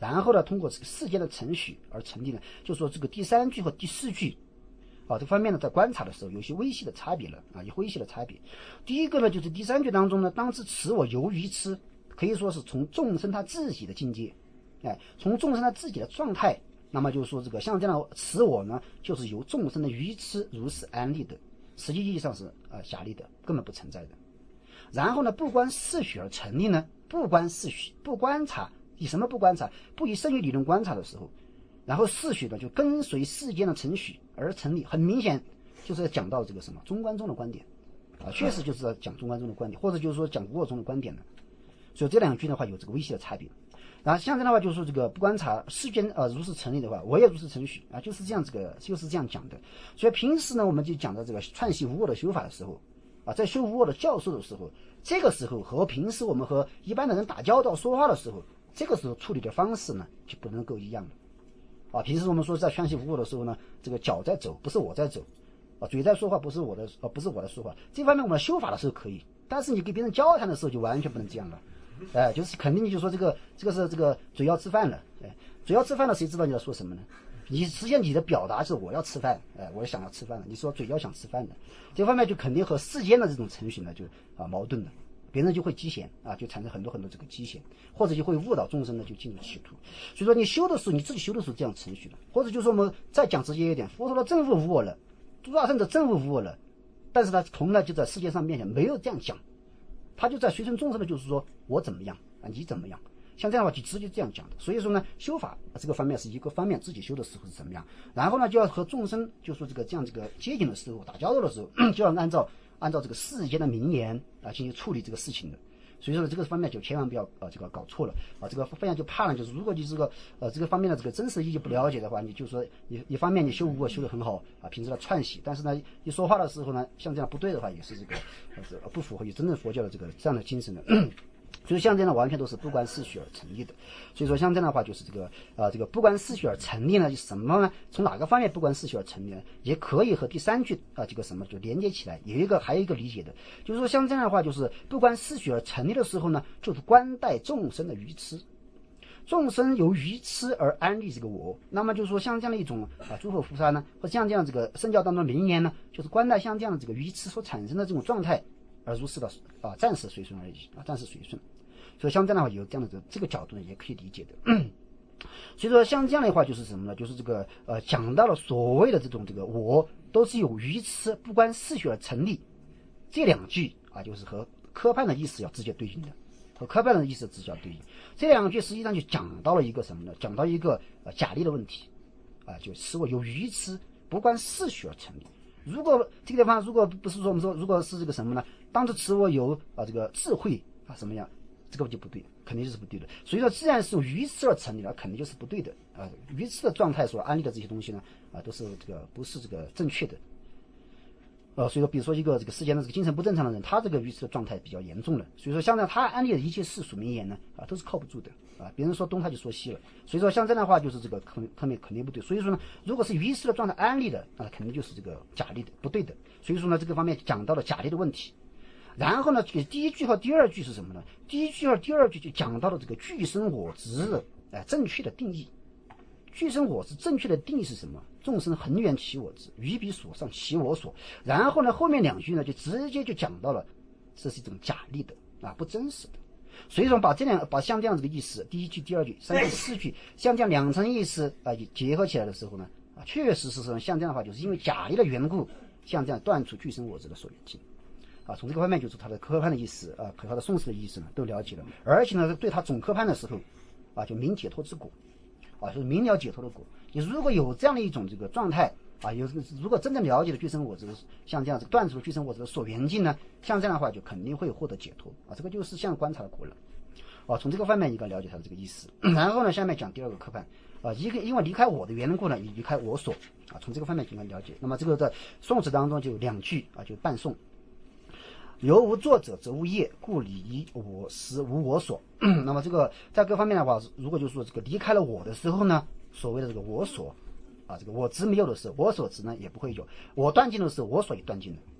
然后呢，通过这个世间的程序而成立呢，就说这个第三句和第四句啊，这方面呢，在观察的时候有些微细的差别了啊，有微细的差别。第一个呢，就是第三句当中呢，当知此我由于痴，可以说是从众生他自己的境界，哎，从众生他自己的状态，那么就是说这个像这样的此我呢，就是由众生的愚痴如是安立的，实际意义上是呃假立的，根本不存在的。然后呢，不观世许而成立呢，不观世许，不观察，以什么不观察？不以圣域理论观察的时候，然后世许呢就跟随世间的程序而成立，很明显就是要讲到这个什么中观中的观点啊，确实就是要讲中观中的观点，或者就是说讲无我中的观点呢。所以这两句的话有这个微细的差别。然后像这样的话，就是说这个不观察世间呃如是成立的话，我也如是程序啊，就是这样这个就是这样讲的。所以平时呢，我们就讲到这个串习无我的修法的时候啊，在修无我的教授的时候，这个时候和平时我们和一般的人打交道说话的时候，这个时候处理的方式呢就不能够一样了啊。平时我们说在串习无我的时候呢，这个脚在走，不是我在走啊，嘴在说话，不是我的啊，不是我在说话。这方面我们修法的时候可以，但是你跟别人交谈的时候就完全不能这样了。哎，就是肯定就说这个这个是这个嘴要吃饭了，哎，嘴要吃饭了，谁知道你在说什么呢？你实际上你的表达是我要吃饭，哎，我想要吃饭了。你说嘴要想吃饭的，这方面就肯定和世间的这种程序呢就啊矛盾了，别人就会讥嫌啊，就产生很多很多这个讥嫌，或者就会误导众生呢，就进入歧途。所以说你修的时候，你自己修的时候这样程序了，或者就说我们再讲直接一点，佛说的正悟无我了，诸大圣者正悟无我了，但是他从来就在世界上面前没有这样讲。他就在随顺众生的，就是说我怎么样啊，你怎么样，像这样的话就直接这样讲的。所以说呢，修法这个方面是一个方面，自己修的时候是怎么样，然后呢就要和众生就说这个这样这个接近的时候，打交道的时候，就要按照按照这个世间的名言啊进行处理这个事情的。所以说呢，这个方面就千万不要啊这个搞错了啊，这个非常就怕呢，就是如果你这个呃这个方面的这个真实意义不了解的话，你就说一一方面你修无我修得很好啊，平时的串习，但是呢一说话的时候呢，像这样不对的话，也是这个呃不符合于真正佛教的这个这样的精神的。所以像这样的完全都是不观世许而成立的。所以说像这样的话就是这个啊、呃、这个不观世许而成立呢，就是什么呢？从哪个方面不观世许而成立呢？也可以和第三句啊、呃、这个什么就连接起来。有一个还有一个理解的，就是说像这样的话就是不观世许而成立的时候呢，就是观待众生的愚痴。众生由愚痴而安立这个我，那么就是说像这样的一种啊诸佛菩萨呢，或像这样这个圣教当中的名言呢，就是观待像这样的这个愚痴所产生的这种状态。而如是的啊，暂时随顺而已啊，暂时随顺。所以像这样的话，有这样的这个角度呢，也可以理解的。所以说像这样的话，就是什么呢？就是这个呃，讲到了所谓的这种这个我都是有愚痴不观世许而成立，这两句啊，就是和科判的意思要直接对应的，和科判的意思直接对应。这两句实际上就讲到了一个什么呢？讲到一个呃假立的问题啊，就使我有愚痴不观世许而成立。如果这个地方如果不是说我们说如果是这个什么呢？当着此我有啊这个智慧啊什么样，这个就不对，肯定就是不对的。所以说，既然是由愚痴而成立的，肯定就是不对的啊。愚痴的状态所安立的这些东西呢，啊都是这个不是这个正确的。呃，所以说，比如说一个这个世间的这个精神不正常的人，他这个愚痴的状态比较严重了。所以说，像这样他安立的一切世俗名言呢，啊都是靠不住的啊。别人说东他就说西了。所以说，像这样的话就是这个肯肯定肯定不对。所以说呢，如果是愚痴的状态安立的，啊肯定就是这个假立的，不对的。所以说呢，这个方面讲到了假立的问题。然后呢，这个第一句和第二句是什么呢？第一句和第二句就讲到了这个具身我执的哎正确的定义。具身我执正确的定义是什么？众生恒源其我执，于彼所上其我所。然后呢，后面两句呢就直接就讲到了，这是一种假立的啊，不真实的。所以说把这两把像这样这个意思，第一句、第二句、三句、四句，像这样两层意思啊结合起来的时候呢，啊确实是像这样的话，就是因为假立的缘故，像这样断除具身我执的所缘境。啊，从这个方面就是他的科判的意思啊，和他的宋词的意思呢都了解了，而且呢，对他总科判的时候，啊，就明解脱之果，啊，就是明了解脱的果。你如果有这样的一种这个状态啊，有如果真正了解了具身我执，像这样子断除了具身我执的所缘境呢，像这样的话就肯定会获得解脱啊，这个就是像观察的果了。啊，从这个方面应该了解他的这个意思。然后呢，下面讲第二个科判啊，一个因为离开我的缘故呢，也离开我所啊，从这个方面应该了解。那么这个在宋词当中就有两句啊，就伴颂。由无作者则无业，故离我实无我所。那么这个在各方面的话，如果就是说这个离开了我的时候呢，所谓的这个我所啊，这个我执没有的时候，我所执呢也不会有。我断尽的时候，我所也断尽了。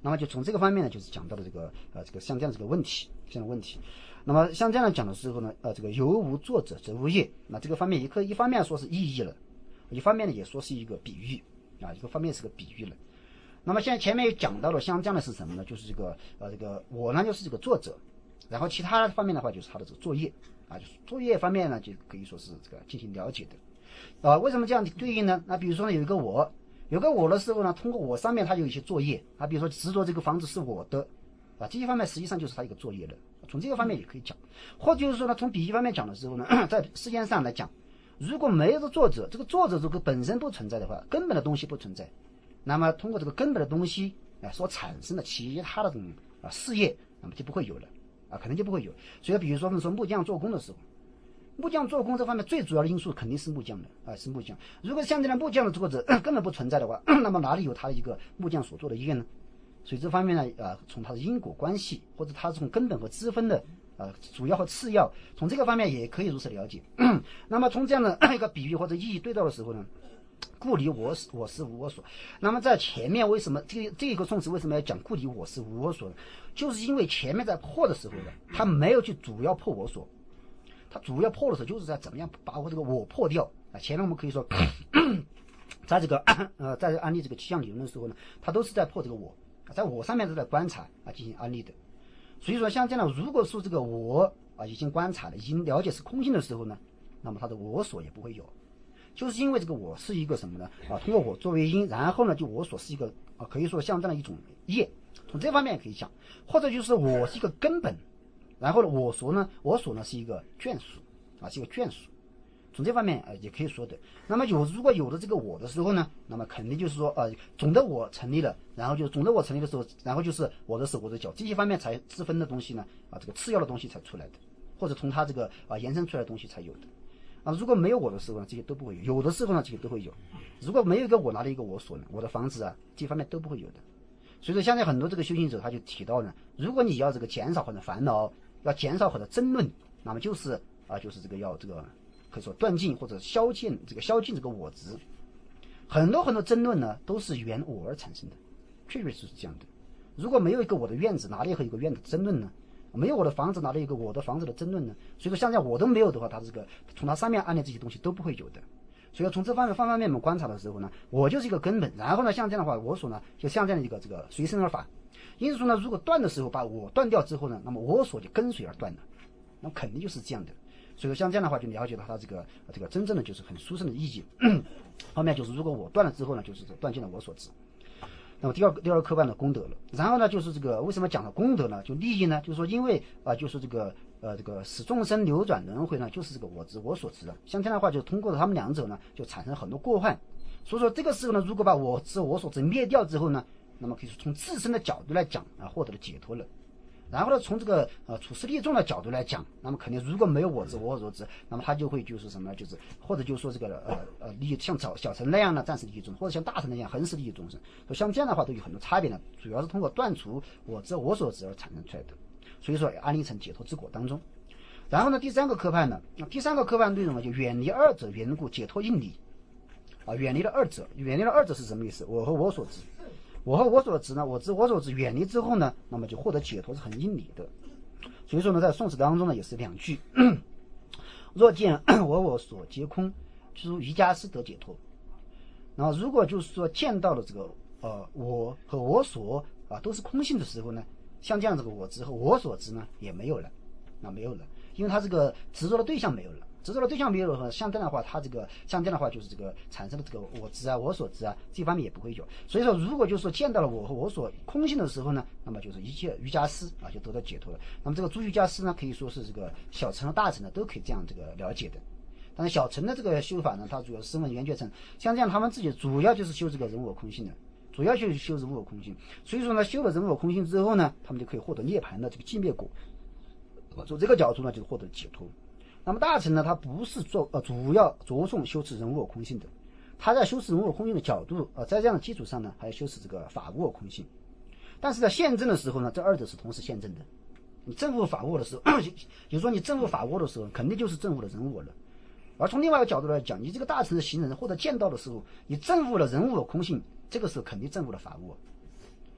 那么就从这个方面呢，就是讲到了这个呃这个像这样这个问题，这样的问题。那么像这样讲的时候呢，呃这个有无作者则无业，那这个方面也可以一方面说是意义了，一方面呢也说是一个比喻啊，一个方面是个比喻了。那么现在前面也讲到了像这样的是什么呢？就是这个呃这个我呢就是这个作者，然后其他方面的话就是他的这个作业啊，就是作业方面呢就可以说是这个进行了解的。啊，为什么这样对应呢？那比如说呢，有一个我，有个我的时候呢，通过我上面它有一些作业啊，比如说执着这个房子是我的啊，这些方面实际上就是它一个作业了。从这个方面也可以讲，或者就是说呢，从比喻方面讲的时候呢，在世界上来讲，如果没有这作者，这个作者如果本身不存在的话，根本的东西不存在，那么通过这个根本的东西啊所产生的其他的这种啊事业，那么就不会有了啊，可能就不会有。所以比如说我们说木匠做工的时候。木匠做工这方面最主要的因素肯定是木匠的啊，是木匠。如果像这样木匠的作者根本不存在的话，那么哪里有他的一个木匠所做的业呢？所以这方面呢，啊，从它的因果关系或者它从根本和支分的啊主要和次要，从这个方面也可以如此了解。那么从这样的一个比喻或者意义对照的时候呢，故离我是我是无我所。那么在前面为什么这个这个宋词为什么要讲故离我是无我所呢？就是因为前面在破的时候呢，他没有去主要破我所。他主要破的时候，就是在怎么样把我这个我破掉啊。前面我们可以说，在这个呃，在安利这个气象理论的时候呢，他都是在破这个我，在我上面是在观察啊进行安利的。所以说，像这样，如果说这个我啊已经观察了，已经了解是空性的时候呢，那么他的我所也不会有，就是因为这个我是一个什么呢？啊，通过我作为因，然后呢，就我所是一个啊，可以说像这样的一种业，从这方面也可以讲，或者就是我是一个根本。然后呢，我所呢，我所呢是一个眷属啊，是一个眷属，从这方面呃也可以说的。那么有如果有了这个我的时候呢，那么肯定就是说呃总的我成立了，然后就总的我成立的时候，然后就是我的手我的脚这些方面才支分的东西呢啊，这个次要的东西才出来的，或者从它这个啊延伸出来的东西才有的啊。如果没有我的时候呢，这些都不会有；有的时候呢，这些都会有。如果没有一个我拿了一个我所呢，我的房子啊这些方面都不会有的。所以说，现在很多这个修行者他就提到呢，如果你要这个减少或者烦恼。要减少或者争论，那么就是啊，就是这个要这个可以说断尽或者消尽这个消尽这个我执。很多很多争论呢，都是缘我而产生的，确实是这样的。如果没有一个我的院子，哪里会有一个院的争论呢？没有我的房子，哪里有一个我的房子的争论呢？所以说，像这样我都没有的话，它这个从它上面安列这些东西都不会有的。所以说，从这方面方方面面我们观察的时候呢，我就是一个根本。然后呢，像这样的话，我所呢，就像这样的一个这个随生而法。因此说呢，如果断的时候把我断掉之后呢，那么我所就跟随而断了，那肯定就是这样的。所以说像这样的话，就了解到它这个这个真正的就是很殊胜的意义。后面就是如果我断了之后呢，就是断尽了我所知。那么第二个第二个科办的功德了。然后呢，就是这个为什么讲到功德呢？就利益呢，就是说因为啊、呃，就是这个呃这个使众生流转轮回呢，就是这个我执我所知的。像这样的话，就通过他们两者呢，就产生很多过患。所以说这个时候呢，如果把我执我所知灭掉之后呢，那么可以说从自身的角度来讲啊，获得了解脱了。然后呢，从这个呃处世利众的角度来讲，那么肯定如果没有我执我所知，那么他就会就是什么呢？就是或者就是说这个呃呃利益像小小乘那样呢，暂时利益众生，或者像大乘那样恒时利益众生。所以像这样的话都有很多差别呢，主要是通过断除我执我所知而产生出来的。所以说安立成解脱之果当中。然后呢，第三个科判呢，第三个科判内容呢，就远离二者缘故，解脱应理。啊，远离了二者，远离了二者是什么意思？我和我所知，我和我所知呢，我知我所知远离之后呢，那么就获得解脱是很应理的。所以说呢，在宋词当中呢，也是两句：若见我我所皆空，诸瑜伽师得解脱。然后如果就是说见到了这个呃我和我所啊都是空性的时候呢，像这样这个我知和我所知呢也没有了，那没有了，因为它这个执着的对象没有了。执着的对象没有了，像这样的话，它这个像这样的话，就是这个产生的这个我知啊、我所知啊，这方面也不会有。所以说，如果就是说见到了我和我所空性的时候呢，那么就是一切瑜伽师啊就得到解脱了。那么这个诸瑜伽师呢，可以说是这个小乘和大乘呢都可以这样这个了解的。但是小乘的这个修法呢，它主要是声闻缘觉乘，像这样他们自己主要就是修这个人我空性的，主要就是修人我空性。所以说呢，修了人我空性之后呢，他们就可以获得涅槃的这个寂灭果。从这个角度呢，就是获得解脱。那么大乘呢，它不是做呃主要着重修持人无我空性的，它在修持人无我空性的角度呃，在这样的基础上呢，还要修持这个法无我空性。但是在现证的时候呢，这二者是同时现证的。你证悟法无我的时候，就是说你证悟法无我的时候，肯定就是证悟了人无我了。而从另外一个角度来讲，你这个大乘的行人或者见到的时候，你证悟了人无我空性，这个时候肯定证悟了法无我。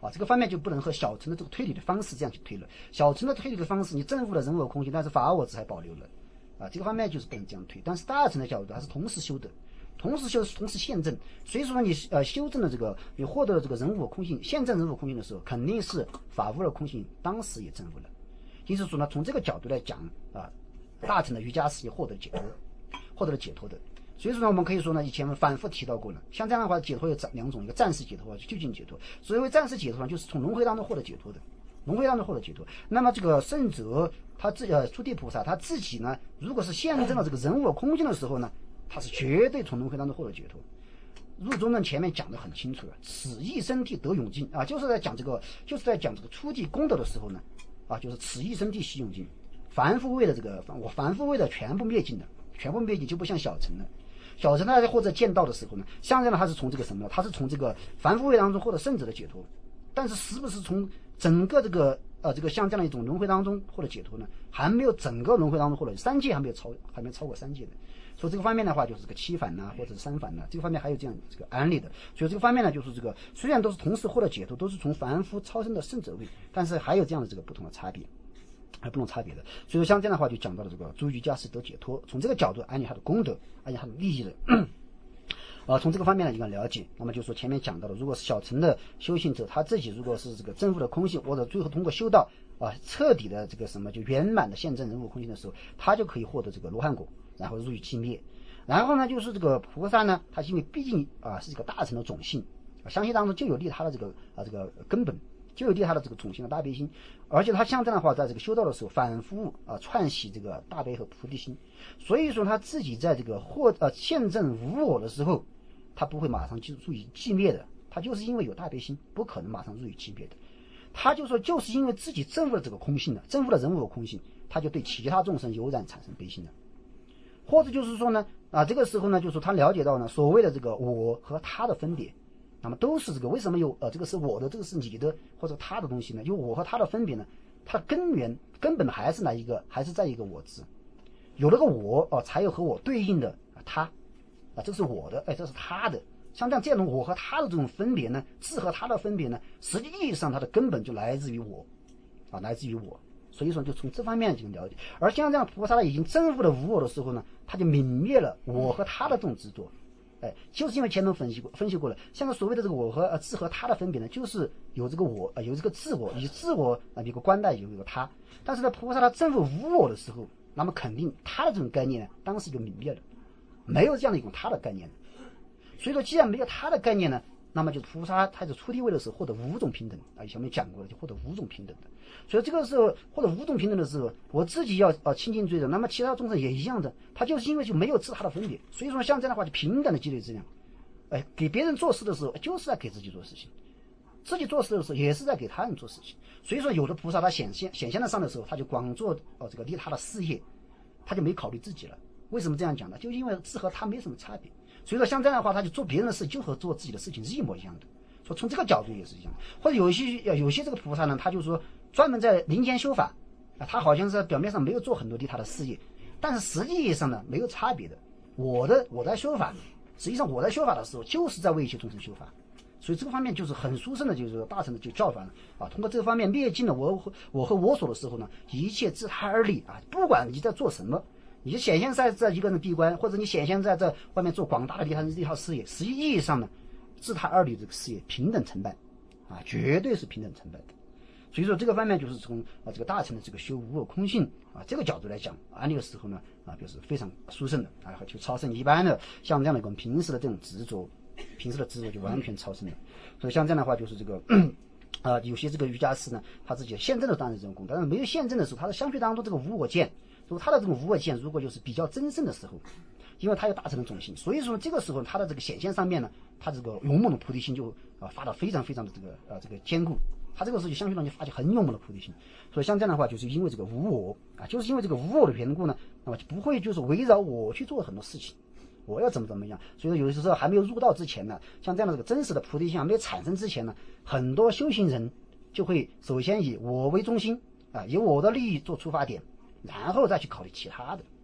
啊，这个方面就不能和小乘的这个推理的方式这样去推了。小乘的推理的方式，你证悟了人我空性，但是法我执还保留了，啊，这个方面就是不能这样推。但是大乘的角度，它是同时修的，同时修，同时现证。所以说你呃修正了这个，你获得了这个人我空性，现证人我空性的时候，肯定是法悟了空性，当时也证悟了。因此说呢，从这个角度来讲啊，大乘的瑜伽师也获得解脱，获得了解脱的。所以说呢，我们可以说呢，以前我们反复提到过了，像这样的话，解脱有两种，一个暂时解脱，就究竟解脱。所谓暂时解脱呢，就是从轮回当中获得解脱的，轮回当中获得解脱。那么这个圣者他自呃初地菩萨他自己呢，如果是现证了这个人我空性的时候呢，他是绝对从轮回当中获得解脱。入中论前面讲得很清楚了，此一身体得永尽啊，就是在讲这个，就是在讲这个初地功德的时候呢，啊，就是此一身体悉永尽，凡夫位的这个我凡夫位的全部灭尽了，全部灭尽就不像小乘了。小乘他或者见道的时候呢，像这样他是从这个什么呢？他是从这个凡夫位当中获得圣者的解脱，但是是不是从整个这个呃这个像这样的一种轮回当中获得解脱呢？还没有整个轮回当中获得三界还没有超还没有超过三界的。所以这个方面的话，就是这个七反呐、啊，或者是三反呐、啊，这个方面还有这样这个案例的。所以这个方面呢，就是这个虽然都是同时获得解脱，都是从凡夫超生的圣者位，但是还有这样的这个不同的差别。还不同差别的，所以说像这样的话就讲到了这个诸瑜伽师得解脱，从这个角度按照他的功德，按照他的利益的，啊，从这个方面呢应该了解。那么就说前面讲到的，如果是小乘的修行者，他自己如果是这个证悟的空性，或者最后通过修道啊彻底的这个什么就圆满的现证人悟空性的时候，他就可以获得这个罗汉果，然后入于寂灭。然后呢，就是这个菩萨呢，他因为毕竟啊是一个大乘的种性，啊，相信当中就有利他的这个啊这个根本。就有利他的这个种性的大悲心，而且他像这样的话，在这个修道的时候，反复啊串习这个大悲和菩提心，所以说他自己在这个获呃现证无我的时候，他不会马上就入于寂灭的，他就是因为有大悲心，不可能马上入于寂灭的。他就说，就是因为自己证悟了这个空性的，证悟了人我空性，他就对其他众生悠然产生悲心了。或者就是说呢，啊这个时候呢，就是说他了解到呢，所谓的这个我和他的分别。那么都是这个，为什么有呃这个是我的，这个是你的，或者他的东西呢？有我和他的分别呢？它的根源根本还是哪一个？还是在一个我字，有了个我哦、呃，才有和我对应的啊他啊，这是我的，哎，这是他的。像这样这种我和他的这种分别呢，字和他的分别呢，实际意义上它的根本就来自于我啊，来自于我。所以说，就从这方面进行了解。而像这样菩萨他已经证悟了无我的时候呢，他就泯灭了我和他的这种执着。哎，就是因为前面分析过，分析过了，像所谓的这个我和呃自和他的分别呢，就是有这个我，呃有这个自我，以自我啊、呃、有个观待，有一个他。但是呢，菩萨他证悟无我的时候，那么肯定他的这种概念呢，当时就泯灭了，没有这样的一种他的概念。所以说，既然没有他的概念呢，那么就菩萨他在初地位的时候获得五种平等啊，以前我们讲过了，就获得五种平等的。所以这个时候获得五种平等的时候，我自己要啊亲近追的，那么其他众生也一样的，他就是因为就没有自他的分别，所以说像这样的话就平等的积累质量。哎，给别人做事的时候，就是在给自己做事情；自己做事的时候，也是在给他人做事情。所以说，有的菩萨他显现显现在上的时候，他就光做哦这个利他的事业，他就没考虑自己了。为什么这样讲呢？就因为自和他没什么差别。所以说，像这样的话，他就做别人的事，就和做自己的事情是一模一样的。说从这个角度也是一样，或者有一些有些这个菩萨呢，他就说专门在林间修法啊，他好像是表面上没有做很多利他的事业，但是实际意义上呢没有差别的。我的我在修法，实际上我在修法的时候就是在为一切众生修法，所以这个方面就是很殊胜的，就是大乘的就教法啊。通过这个方面灭尽了我我和我所的时候呢，一切自他而立啊，不管你在做什么。你显现在这一个人闭关，或者你显现在这外面做广大的利他利他事业，实际意义上呢，自他二理这个事业平等成败，啊，绝对是平等成败的。所以说这个方面就是从啊这个大乘的这个修无我空性啊这个角度来讲，安利的时候呢啊就是非常殊胜的啊，就超胜一般的像这样的一个平时的这种执着，平时的执着就完全超胜了。所以像这样的话就是这个。啊、呃，有些这个瑜伽师呢，他自己现证的当然是这种功，但是没有现证的时候，他的相对当中这个无我见。如果他的这种无我见如果就是比较真正的时候，因为他有大乘的种性，所以说这个时候他的这个显现上面呢，他这个勇猛的菩提心就啊、呃、发的非常非常的这个呃这个坚固，他这个时候就相对上就发起很勇猛的菩提心。所以像这样的话，就是因为这个无我啊，就是因为这个无我的缘故呢，那么就不会就是围绕我去做很多事情，我要怎么怎么样。所以说有的时候还没有入道之前呢，像这样的这个真实的菩提心还没有产生之前呢，很多修行人就会首先以我为中心啊，以我的利益做出发点。然后再去考虑其他的，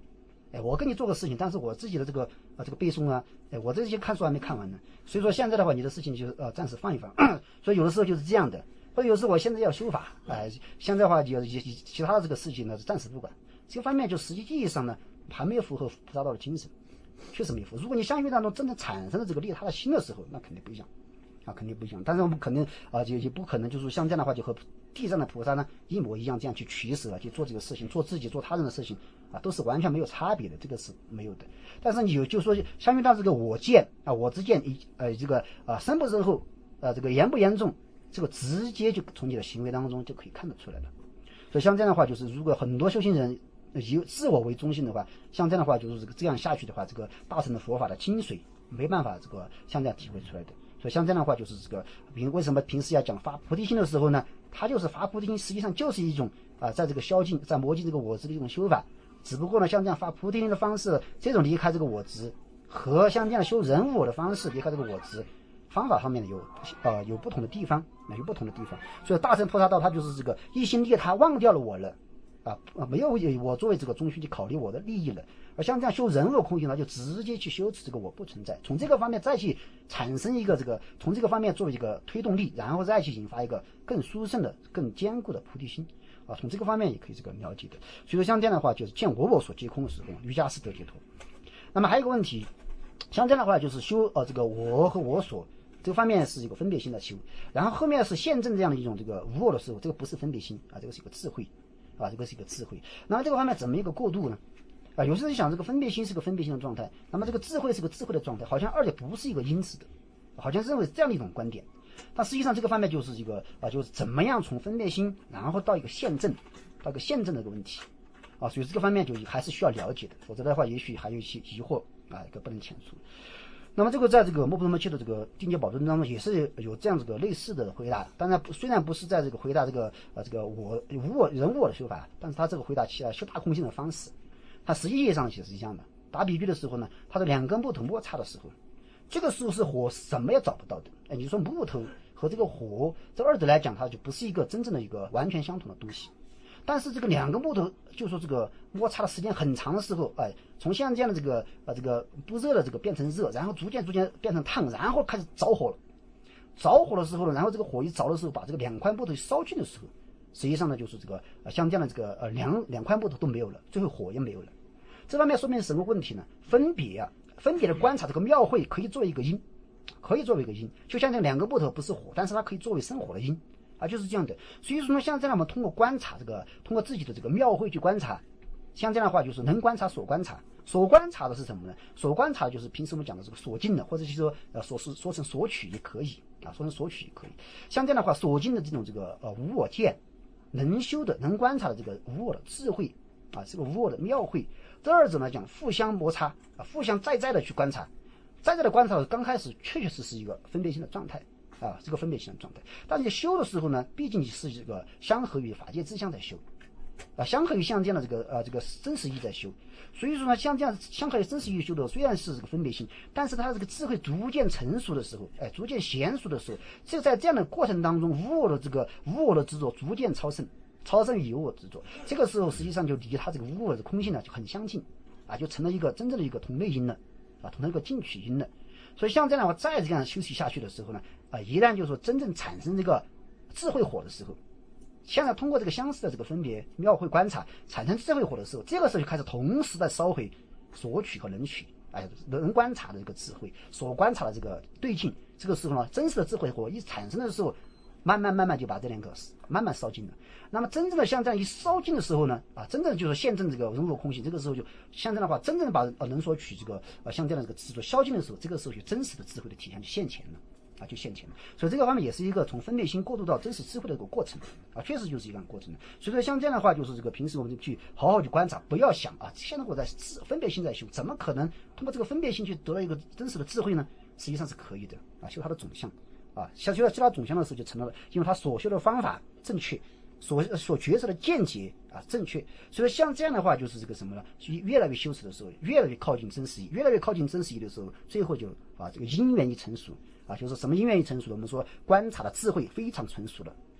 哎，我跟你做个事情，但是我自己的这个呃这个背诵啊，哎，我这些看书还没看完呢。所以说现在的话，你的事情就呃暂时放一放。所以有的时候就是这样的，或者有时候我现在要修法，哎、呃，现在的话有其其他的这个事情呢，暂时不管。这个方面就实际意义上呢，还没有符合菩萨道的精神，确实没符合。如果你相续当中真正产生了这个利他的心的时候，那肯定不一样。啊，肯定不一样，但是我们肯定啊，也也不可能就是像这样的话，就和地上的菩萨呢一模一样，这样去取舍啊，去做这个事情，做自己，做他人的事情啊，都是完全没有差别的，这个是没有的。但是你有就说相遇到这个我见啊，我之见，呃，这个啊深不深厚啊，这个严不严重，这个直接就从你的行为当中就可以看得出来了。所以像这样的话，就是如果很多修行人以自我为中心的话，像这样的话，就是这个这样下去的话，这个大乘的佛法的精髓没办法这个像这样体会出来的。所以像这样的话，就是这个平为什么平时要讲发菩提心的时候呢？它就是发菩提心，实际上就是一种啊，在这个消尽、在磨尽这个我执的一种修法。只不过呢，像这样发菩提心的方式，这种离开这个我执，和像这样修人我的方式离开这个我执，方法上面有呃有不同的地方，有不同的地方。所以大乘菩萨道它就是这个一心利他，忘掉了我了啊，没有我作为这个中心去考虑我的利益了。而像这样修人我空性呢，就直接去修持这个我不存在，从这个方面再去产生一个这个，从这个方面作为一个推动力，然后再去引发一个更殊胜的、更坚固的菩提心啊。从这个方面也可以这个了解的。所以说像这样的话，就是见我我所皆空的时候，瑜伽是得解脱。那么还有一个问题，像这样的话就是修呃这个我和我所这个方面是一个分别心的修，然后后面是现证这样的一种这个无我的时候，这个不是分别心啊，这个是一个智慧啊，这个是一个智慧。那么这个方面怎么一个过渡呢？啊，有时候想这个分别心是个分别心的状态，那么这个智慧是个智慧的状态，好像二者不是一个因子的，好像认为这样的一种观点。但实际上这个方面就是一个啊，就是怎么样从分别心，然后到一个现证，到一个现证的一个问题啊，所以这个方面就还是需要了解的，否则的话也许还有一些疑惑啊，一个不能浅出。那么这个在这个莫不那么切的这个定觉宝尊当中也是有这样这个类似的回答，当然虽然不是在这个回答这个呃这个我无我人我的修法，但是他这个回答起来修大空性的方式。它实际意义上也是一样的。打比喻的时候呢，它的两根木头摩擦的时候，这个时候是火什么也找不到的。哎，你说木头和这个火这二者来讲，它就不是一个真正的一个完全相同的东西。但是这个两个木头，就说这个摩擦的时间很长的时候，哎，从像这样的这个呃这个不热的这个变成热，然后逐渐逐渐变成烫，然后开始着火了。着火的时候呢，然后这个火一着的时候，把这个两块木头烧尽的时候，实际上呢就是这个呃像这样的这个呃两两块木头都没有了，最后火也没有了。这方面说明什么问题呢？分别啊，分别的观察这个庙会可以作为一个因，可以作为一个因，就像这两个木头不是火，但是它可以作为生火的因啊，就是这样的。所以说呢，像这样我们通过观察这个，通过自己的这个庙会去观察，像这样的话就是能观察所观察，所观察的是什么呢？所观察就是平时我们讲的这个所尽的，或者是说呃所是说成所取也可以啊，说成所取也可以。像这样的话，所尽的这种这个呃无我见，能修的能观察的这个无我的智慧啊，这个无我的妙慧。这二者呢讲互相摩擦啊，互相在在的去观察，在在的观察刚开始确确实实一个分别性的状态啊，这个分别性的状态。但是你修的时候呢，毕竟你是这个相合于法界之相在修啊，相合于相这样的这个呃这个真实义在修。所以说呢，像这样相合于真实义修的，虽然是这个分别性，但是它这个智慧逐渐成熟的时候，哎，逐渐娴熟的时候，就在这样的过程当中，无我的这个无我的执着逐渐超胜。超胜于有我执着，这个时候实际上就离他这个无我的空性呢就很相近啊，就成了一个真正的一个同类因了啊，同了一个进取因了。所以像这样的话，再这样休息下去的时候呢，啊，一旦就是说真正产生这个智慧火的时候，现在通过这个相似的这个分别妙慧观察产生智慧火的时候，这个时候就开始同时在烧毁所取和能取，哎，能观察的这个智慧，所观察的这个对境，这个时候呢，真实的智慧火一产生的时候。慢慢慢慢就把这两个慢慢烧尽了。那么真正的像这样一烧尽的时候呢，啊，真正就是现证这个人我空性，这个时候就像这样的话，真正把呃能所取这个呃像这样的这个执着消尽的时候，这个时候就真实的智慧的体现就现前了啊，就现前了。所以这个方面也是一个从分别心过渡到真实智慧的一个过程啊，确实就是一个过程。所以说像这样的话，就是这个平时我们就去好好去观察，不要想啊，现在我在分别心在修，怎么可能通过这个分别心去得到一个真实的智慧呢？实际上是可以的啊，修它的总相。啊，修到修到总相的时候就成了，因为他所修的方法正确，所所决策的见解啊正确，所以像这样的话就是这个什么呢？越来越修持的时候，越来越靠近真实义，越来越靠近真实义的时候，最后就啊这个因缘一成熟啊，就是什么因缘一成熟了？我们说观察的智慧非常成熟了，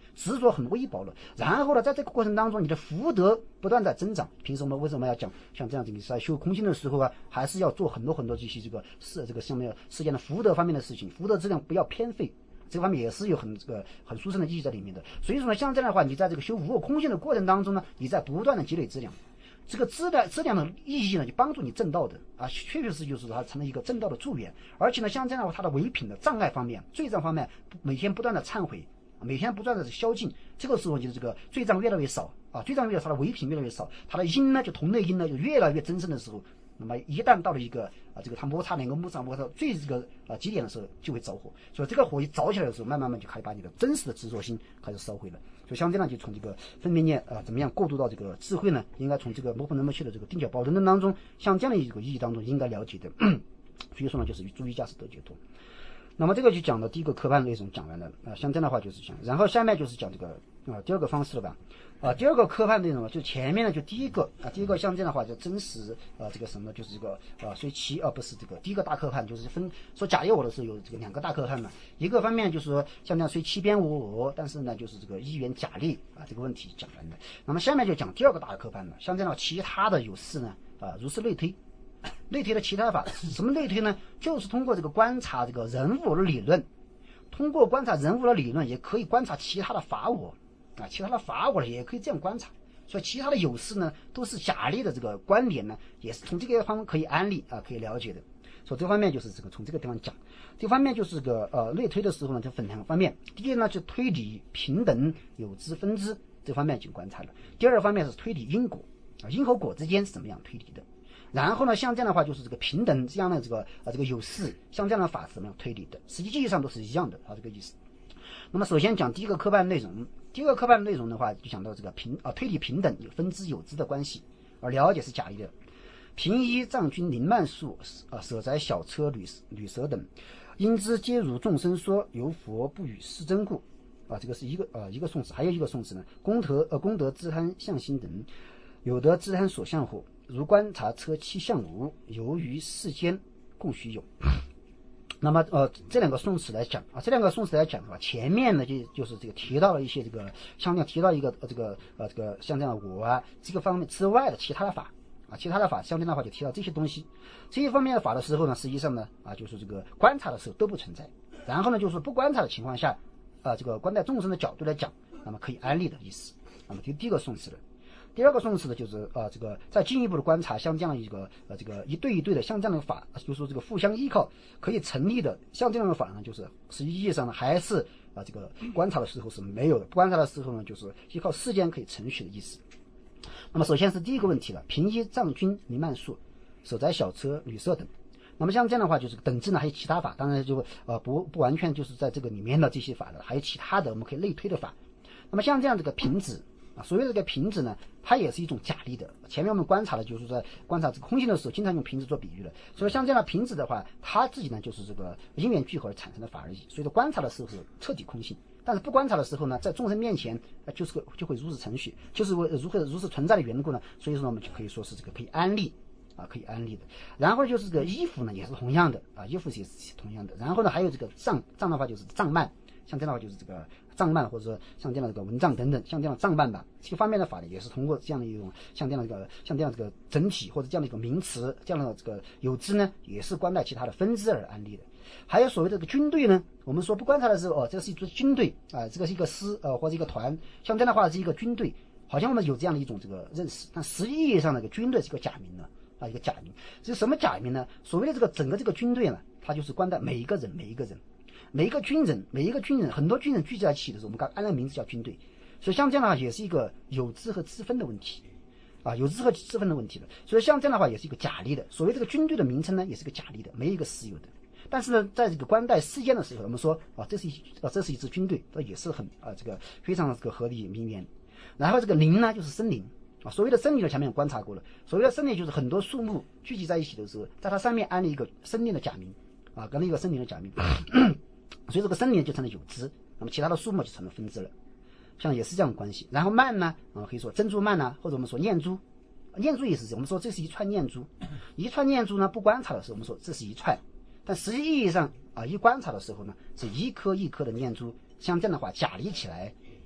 执着很微薄了。然后呢，在这个过程当中，你的福德不断在增长。平时我们为什么要讲像这样子？你在修空性的时候啊，还是要做很多很多这些这个事这个上面世间的福德方面的事情，福德质量不要偏废。这方面也是有很这个很殊胜的意义在里面的。所以说呢，像这样的话，你在这个修无我空性的过程当中呢，你在不断的积累质量。这个质量质量的意义呢，就帮助你正道的啊，确确实就是它成了一个正道的助缘。而且呢，像这样的话，它的唯品的障碍方面、罪障方面，每天不断的忏悔，每天不断的消尽。这个时候就是这个罪障越来越少啊，罪障越来越少，它的唯品越来越少，它的因呢，就同类因呢，就越来越增生的时候。那么一旦到了一个啊，这个它摩擦两个木上摩擦最这个啊极点的时候，就会着火。所以这个火一着起来的时候，慢慢慢就开始把你的真实的执着心开始烧毁了。所以像这样就从这个分别念啊，怎么样过渡到这个智慧呢？应该从这个摩诃能摩切的这个定觉宝等等当中，像这样的一个意义当中应该了解的。所以说呢，就是注意驾驶得解脱。那么这个就讲的第一个科判内容讲完了啊，像这样的话就是讲，然后下面就是讲这个啊第二个方式了吧。啊，第二个科判内容就前面呢，就第一个啊，第一个像这样的话就真实啊，这个什么就是这个啊，所以其啊不是这个第一个大科判就是分说假业我的时候有这个两个大科判嘛，一个方面就是说像这样虽其边无我，但是呢就是这个一元假立啊这个问题讲完了。那么下面就讲第二个大科判了，像这样其他的有事呢啊，如是类推。类推的其他法，什么类推呢？就是通过这个观察这个人我的理论，通过观察人我的理论，也可以观察其他的法我啊，其他的法我也可以这样观察。所以其他的有事呢，都是假立的这个观点呢，也是从这个方面可以安利啊，可以了解的。所以这方面就是这个从这个地方讲，这方面就是这个呃类推的时候呢，就分两个方面。第一呢，就推理平等有之分支这方面已经观察了；第二方面是推理因果啊，因和果之间是怎么样推理的。然后呢，像这样的话就是这个平等这样的这个啊这个有事，像这样的法是怎么样推理的？实际意义上都是一样的啊，这个意思。那么首先讲第一个科判内容，第一个科判内容的话，就讲到这个平啊推理平等有分支有支的关系，而了解是假立的。平一藏君临慢数啊舍宅小车旅旅舍等，因之皆如众生说，由佛不与是真故啊，这个是一个啊一个宋词，还有一个宋词呢，功德呃功德自贪相心等，有得自贪所相火。如观察车七相无，由于世间共须有。那么呃这两个宋词来讲啊，这两个宋词来讲的话，前面呢就就是这个提到了一些这个像这样提到一个呃这个呃这个像这样我啊这个方面之外的其他的法啊，其他的法相对的话就提到这些东西，这一方面的法的时候呢，实际上呢啊就是这个观察的时候都不存在，然后呢就是不观察的情况下啊这个观待众生的角度来讲，那么可以安利的意思。那么这第一个宋词了。第二个宋词的就是呃这个再进一步的观察，像这样一个呃这个一对一对的像这样的法，就是说这个互相依靠可以成立的，像这样的法呢，就是实际意义上呢还是啊、呃、这个观察的时候是没有的，不观察的时候呢就是依靠世间可以承许的意思。那么首先是第一个问题了，平一藏君临慢数舍宅小车旅舍等。那么像这样的话就是等至呢还有其他法，当然就呃不不完全就是在这个里面的这些法的，还有其他的我们可以类推的法。那么像这样这个平指啊，所谓的这个平指呢，它也是一种假立的。前面我们观察了，就是在观察这个空性的时候，经常用平指做比喻了。所以像这样的平指的话，它自己呢就是这个因缘聚合而产生的法而已。所以说观察的时候是彻底空性，但是不观察的时候呢，在众生面前就是个就会如此程序，就是为如何如此存在的缘故呢，所以说我们就可以说是这个可以安立啊，可以安立的。然后就是这个衣服呢也是同样的啊，衣服也是同样的。然后呢还有这个藏藏的话就是藏慢，像这样的话就是这个藏慢，或者说像这样的这个文藏等等，像这样的藏慢吧，这个方面的法呢，也是通过这样的一种像这样的这个像这样这个整体或者这样的一个名词，这样的这个有之呢，也是观待其他的分支而安立的。还有所谓的这个军队呢，我们说不观察的时候，哦，这是一支军队啊、呃，这个是一个师呃或者一个团，像这样的话是一个军队，好像我们有这样的一种这个认识，但实际意义上那个军队是一个假名呢啊，一个假名。这是什么假名呢？所谓的这个整个这个军队呢，它就是观待每一个人，每一个人。每一个军人，每一个军人，很多军人聚集在一起的时候，我们刚按那个名字叫军队。所以像这样的话，也是一个有知和知分的问题，啊，有知和知分的问题的。所以像这样的话，也是一个假立的。所谓这个军队的名称呢，也是个假立的，没有一个实有的。但是呢，在这个观待世间的时候，我们说啊，这是一啊，这是一支军队，这也是很啊，这个非常这个合理明言。然后这个林呢，就是森林啊，所谓的森林呢，前面观察过了。所谓的森林就是很多树木聚集在一起的时候，在它上面安了一个森林的假名啊，跟了一个森林的假名。所以这个森林就成了有支，那么其他的树木就成了分支了，像也是这样的关系。然后蔓呢，啊、呃，可以说珍珠蔓呢，或者我们说念珠，念珠也是这样，我们说这是一串念珠，一串念珠呢，不观察的时候，我们说这是一串，但实际意义上啊，一观察的时候呢，是一颗一颗的念珠，像这样的话假立起来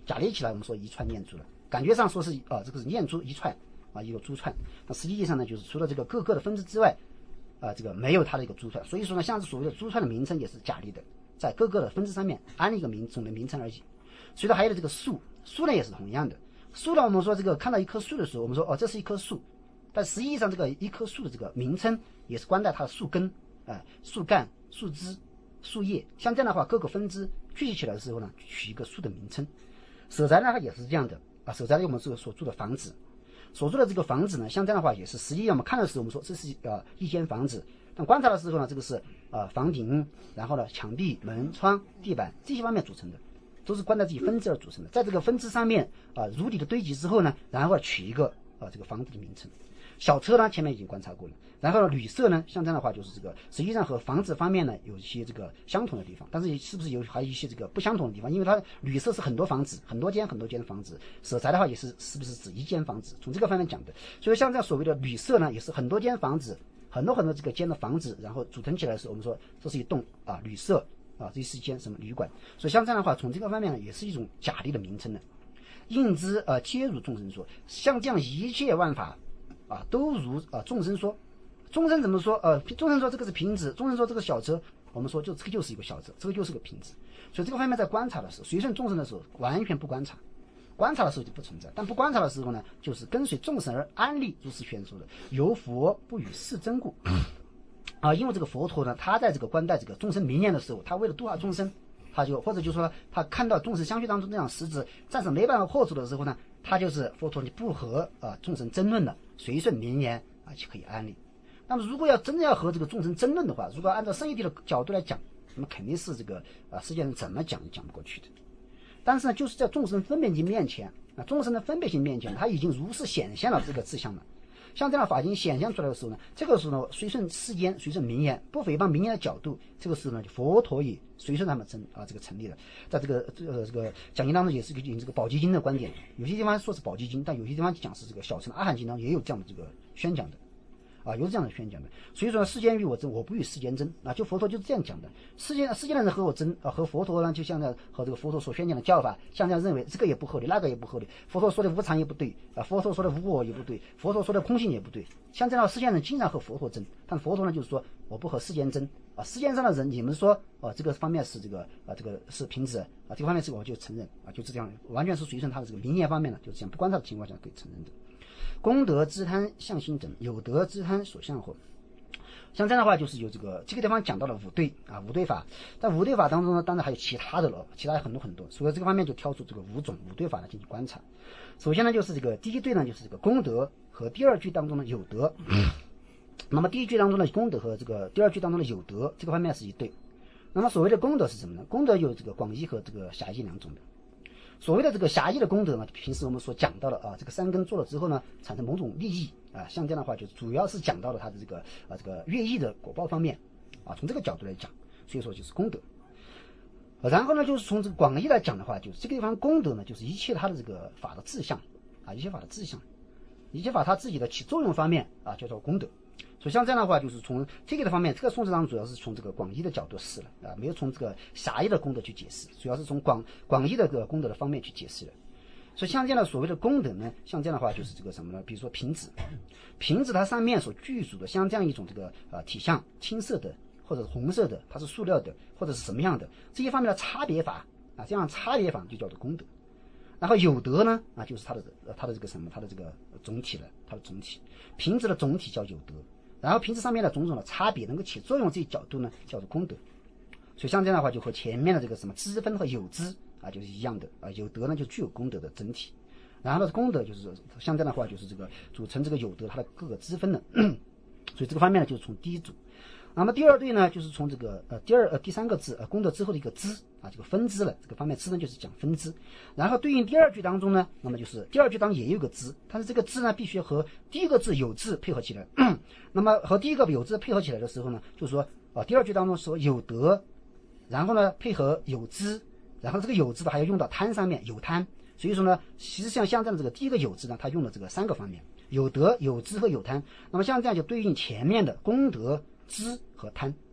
假列起来我们说一串念珠了，感觉上说是啊、呃、这个是念珠一串啊一个珠串，那实际上呢就是除了这个各个的分支之外啊、呃、这个没有它的一个珠串，所以说呢像是所谓的珠串的名称也是假立的，在各个的分支上面安了一个名总的名称而已。随着还有的这个树，树呢也是同样的，树呢我们说这个看到一棵树的时候，我们说哦这是一棵树，但实际上这个一棵树的这个名称也是关在它的树根啊、呃、树干、树枝、树叶，像这样的话各个分支聚集起来的时候呢取一个树的名称。舍宅呢也是这样的啊，舍宅呢我们这个所住的房子，所住的这个房子呢像这样的话也是实际上我们看的时候我们说这是呃一间房子，但观察的时候呢这个是呃房顶，然后呢墙壁、门、窗、地板这些方面组成的，都是关在自己分支而组成的，在这个分支上面啊、呃、如理的堆积之后呢，然后取一个啊、呃、这个房子的名称。小车呢前面已经观察过了，然后旅舍呢像这样的话就是这个实际上和房子方面呢有一些这个相同的地方，但是是不是有还有一些这个不相同的地方，因为它旅舍是很多房子很多间很多间的房子，舍宅的话也是是不是指一间房子，从这个方面讲的，所以像这样所谓的旅舍呢也是很多间房子很多很多这个间的房子，然后组成起来的时候我们说这是一栋啊旅舍啊，这是一间什么旅馆，所以像这样的话从这个方面呢也是一种假立的名称的。应知呃皆如众生说，像这样一切万法啊都如啊众生说，众生怎么说？呃，众生说这个是瓶子，众生说这个小车，我们说就这个就是一个小车，这个就是个瓶子。所以这个方面在观察的时候，随顺众生的时候完全不观察，观察的时候就不存在，但不观察的时候呢，就是跟随众生而安立，如是宣说的。由佛不与世真故啊，因为这个佛陀呢，他在这个观待这个众生名言的时候，他为了度化众生，他就或者就说他看到众生相续当中这样实质暂时没办法破除的时候呢，他就是佛陀你不和啊众生争论的，随顺名言啊就可以安立。那么如果要真的要和这个众生争论的话，如果按照圣义谛的角度来讲，那么肯定是这个啊世界上怎么讲也讲不过去的。但是呢，就是在众生分别性面前啊，众生的分别性面前，他已经如实显现了这个志向了。像这样的法经显现出来的时候呢，这个时候呢，随顺世间，随顺名言，不诽谤名言的角度，这个时候呢，佛陀也随顺他们成啊这个成立了。在这个呃这个讲经当中也是引这个宝积经的观点，有些地方说是宝积经，但有些地方讲是这个小乘阿含经当中也有这样的这个宣讲的。啊，有这样的宣讲的，所以说世间与我争，我不与世间争啊，就佛陀就是这样讲的。世间世间的人和我争啊，和佛陀呢，就像这和这个佛陀所宣讲的教法，像这样认为这个也不合理，那个也不合理。佛陀说的无常也不对啊，佛陀说的无我也不对，佛陀说的空性也不对。像这样世间人经常和佛陀争，但佛陀呢就是说我不和世间争啊，世间上的人你们说啊这个方面是这个啊这个是瓶子啊，这个方面是我就承认啊，就是这样，完全是随顺他的这个名言方面呢，就是这样不观察的情况下可以承认的。功德之贪向心整，有德之贪所向后。像这样的话，就是有这个这个地方讲到了五对啊，五对法。在五对法当中呢，当然还有其他的了，其他很多很多。所以这个方面就挑出这个五种五对法来进行观察。首先呢，就是这个第一对呢，就是这个功德和第二句当中的有德。那么第一句当中的功德和这个第二句当中的有德，这个方面是一对。那么所谓的功德是什么呢？功德有这个广义和这个狭义两种的。所谓的这个狭义的功德呢，平时我们所讲到的啊，这个三根做了之后呢，产生某种利益啊，像这样的话，就主要是讲到了它的这个啊这个乐意的果报方面啊，从这个角度来讲，所以说就是功德。然后呢，就是从这个广义来讲的话，就是这个地方功德呢，就是一切它的这个法的志向啊，一切法的志向，一切法它自己的起作用方面啊，叫做功德。所以像这样的话，就是从这个的方面，这个宋词章主要是从这个广义的角度释了啊，没有从这个狭义的功德去解释，主要是从广广义的这个功德的方面去解释的。所以像这样的所谓的功德呢，像这样的话就是这个什么呢？比如说瓶子，瓶子它上面所具足的像这样一种这个啊体相，青色的或者是红色的，它是塑料的或者是什么样的，这些方面的差别法啊，这样差别法就叫做功德。然后有德呢啊，就是它的它的这个什么，它的这个总体了，它的总体，瓶子的总体叫有德。然后瓶子上面的种种的差别能够起作用，这些角度呢叫做功德。所以像这样的话，就和前面的这个什么知分和有知啊，就是一样的啊。有德呢就具有功德的整体，然后呢功德就是像这样的话，就是这个组成这个有德它的各个知分的。所以这个方面呢，就是从第一组。那么第二对呢，就是从这个呃第二呃第三个字呃功德之后的一个支啊，这个分支了。这个方面支呢就是讲分支，然后对应第二句当中呢，那么就是第二句当中也有个支，但是这个支呢必须和第一个字有字配合起来。那么和第一个有字配合起来的时候呢，就是说啊第二句当中说有德，然后呢配合有支，然后这个有字的还要用到贪上面，有贪。所以说呢，其实像像这样的这个第一个有字呢，它用了这个三个方面，有德、有知和有贪。那么像这样就对应前面的功德、知和贪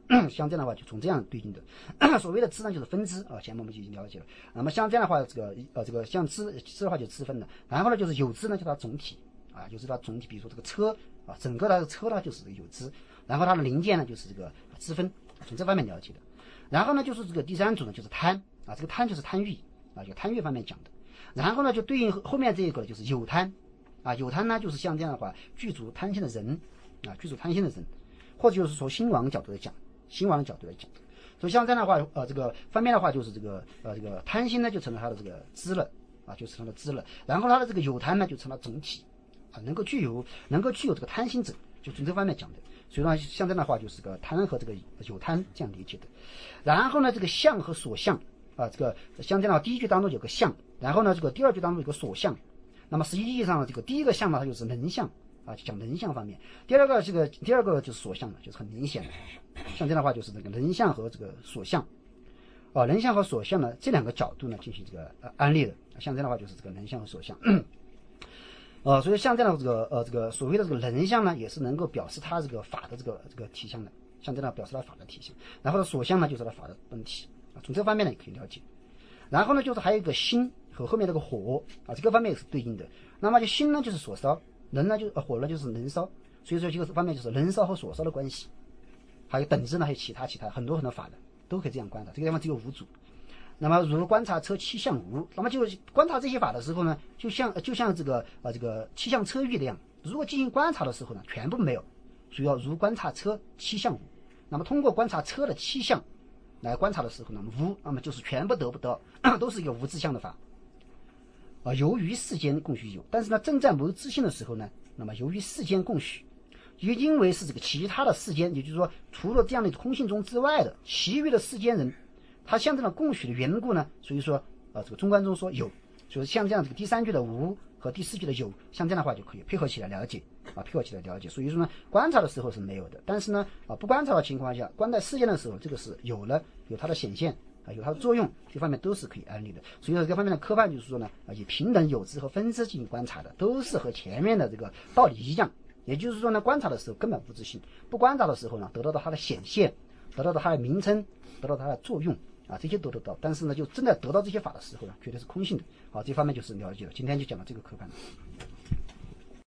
像这样的话就从这样对应的。所谓的支呢就是分支啊，前面我们就已经了解了。那么像这样的话，这个呃这个像支支的话就支分了，然后呢就是有支呢就它总体啊，就是它总体，比如说这个车啊，整个的车呢就是这个有支，然后它的零件呢就是这个支分，从这方面了解的。然后呢就是这个第三组呢就是贪啊，这个贪就是贪欲啊，就贪欲方面讲的。然后呢就对应后面这一个就是有贪啊，有贪呢就是像这样的话具足贪心的人啊，具足贪心的人，或者就是说兴亡角度来讲，兴亡的角度来讲，所以像这样的话呃这个方面的话就是这个呃这个贪心呢就成了他的这个支了啊，就成了支了。然后他的这个有贪呢就成了总体啊，能够具有能够具有这个贪心者，就从这方面讲的。所以呢像这样的话就是个贪和这个有贪这样理解的。然后呢这个相和所相啊，这个像这样的话第一句当中有个相，然后呢这个第二句当中有个所相。那么实际意义上呢这个第一个相呢它就是能相啊，就讲能相方面。第二个这个第二个就是所相了，就是很明显的。像这样的话就是这个能相和这个所相啊，能相和所相呢这两个角度呢进行这个呃安利的。像这样的话就是这个能相和所相。呃，所以像这样的这个呃这个所谓的这个能相呢，也是能够表示它这个法的这个这个体相的，像这样表示它法的体相。然后呢，所相呢就是它法的本体啊，从这方面呢也可以了解。然后呢，就是还有一个心和后面这个火啊，这个方面也是对应的。那么就心呢就是所烧，能呢就是、呃、火呢就是能烧，所以说这个方面就是能烧和所烧的关系。还有等质呢，还有其他其他很多很多法的都可以这样观察。这个地方只有五组。那么如观察车七相无，那么就观察这些法的时候呢，就像就像这个呃这个七相车域那样，如果进行观察的时候呢，全部没有，所以要如观察车七相无。那么通过观察车的七相来观察的时候呢，无，那么就是全部得不到，都是一个无自相的法。啊、呃，由于世间供许有，但是呢，正在谋自性的时候呢，那么由于世间供许，也因为是这个其他的世间，也就是说除了这样的空性中之外的其余的世间人。它像这样供许的缘故呢，所以说呃这个中观中说有，所以像这样这个第三句的无和第四句的有，像这样的话就可以配合起来了解啊，配合起来了解。所以说呢，观察的时候是没有的，但是呢啊不观察的情况下，观待世间的时候，这个是有了，有它的显现啊，有它的作用，这方面都是可以安利的。所以说这方面的科判就是说呢，啊以平等有支和分支进行观察的，都是和前面的这个道理一样。也就是说呢，观察的时候根本不自信，不观察的时候呢，得到的它的显现，得到的它的名称，得到它的作用。啊，这些都得到，但是呢，就真的得到这些法的时候呢，绝对是空性的。好，这方面就是了解了。今天就讲到这个课判。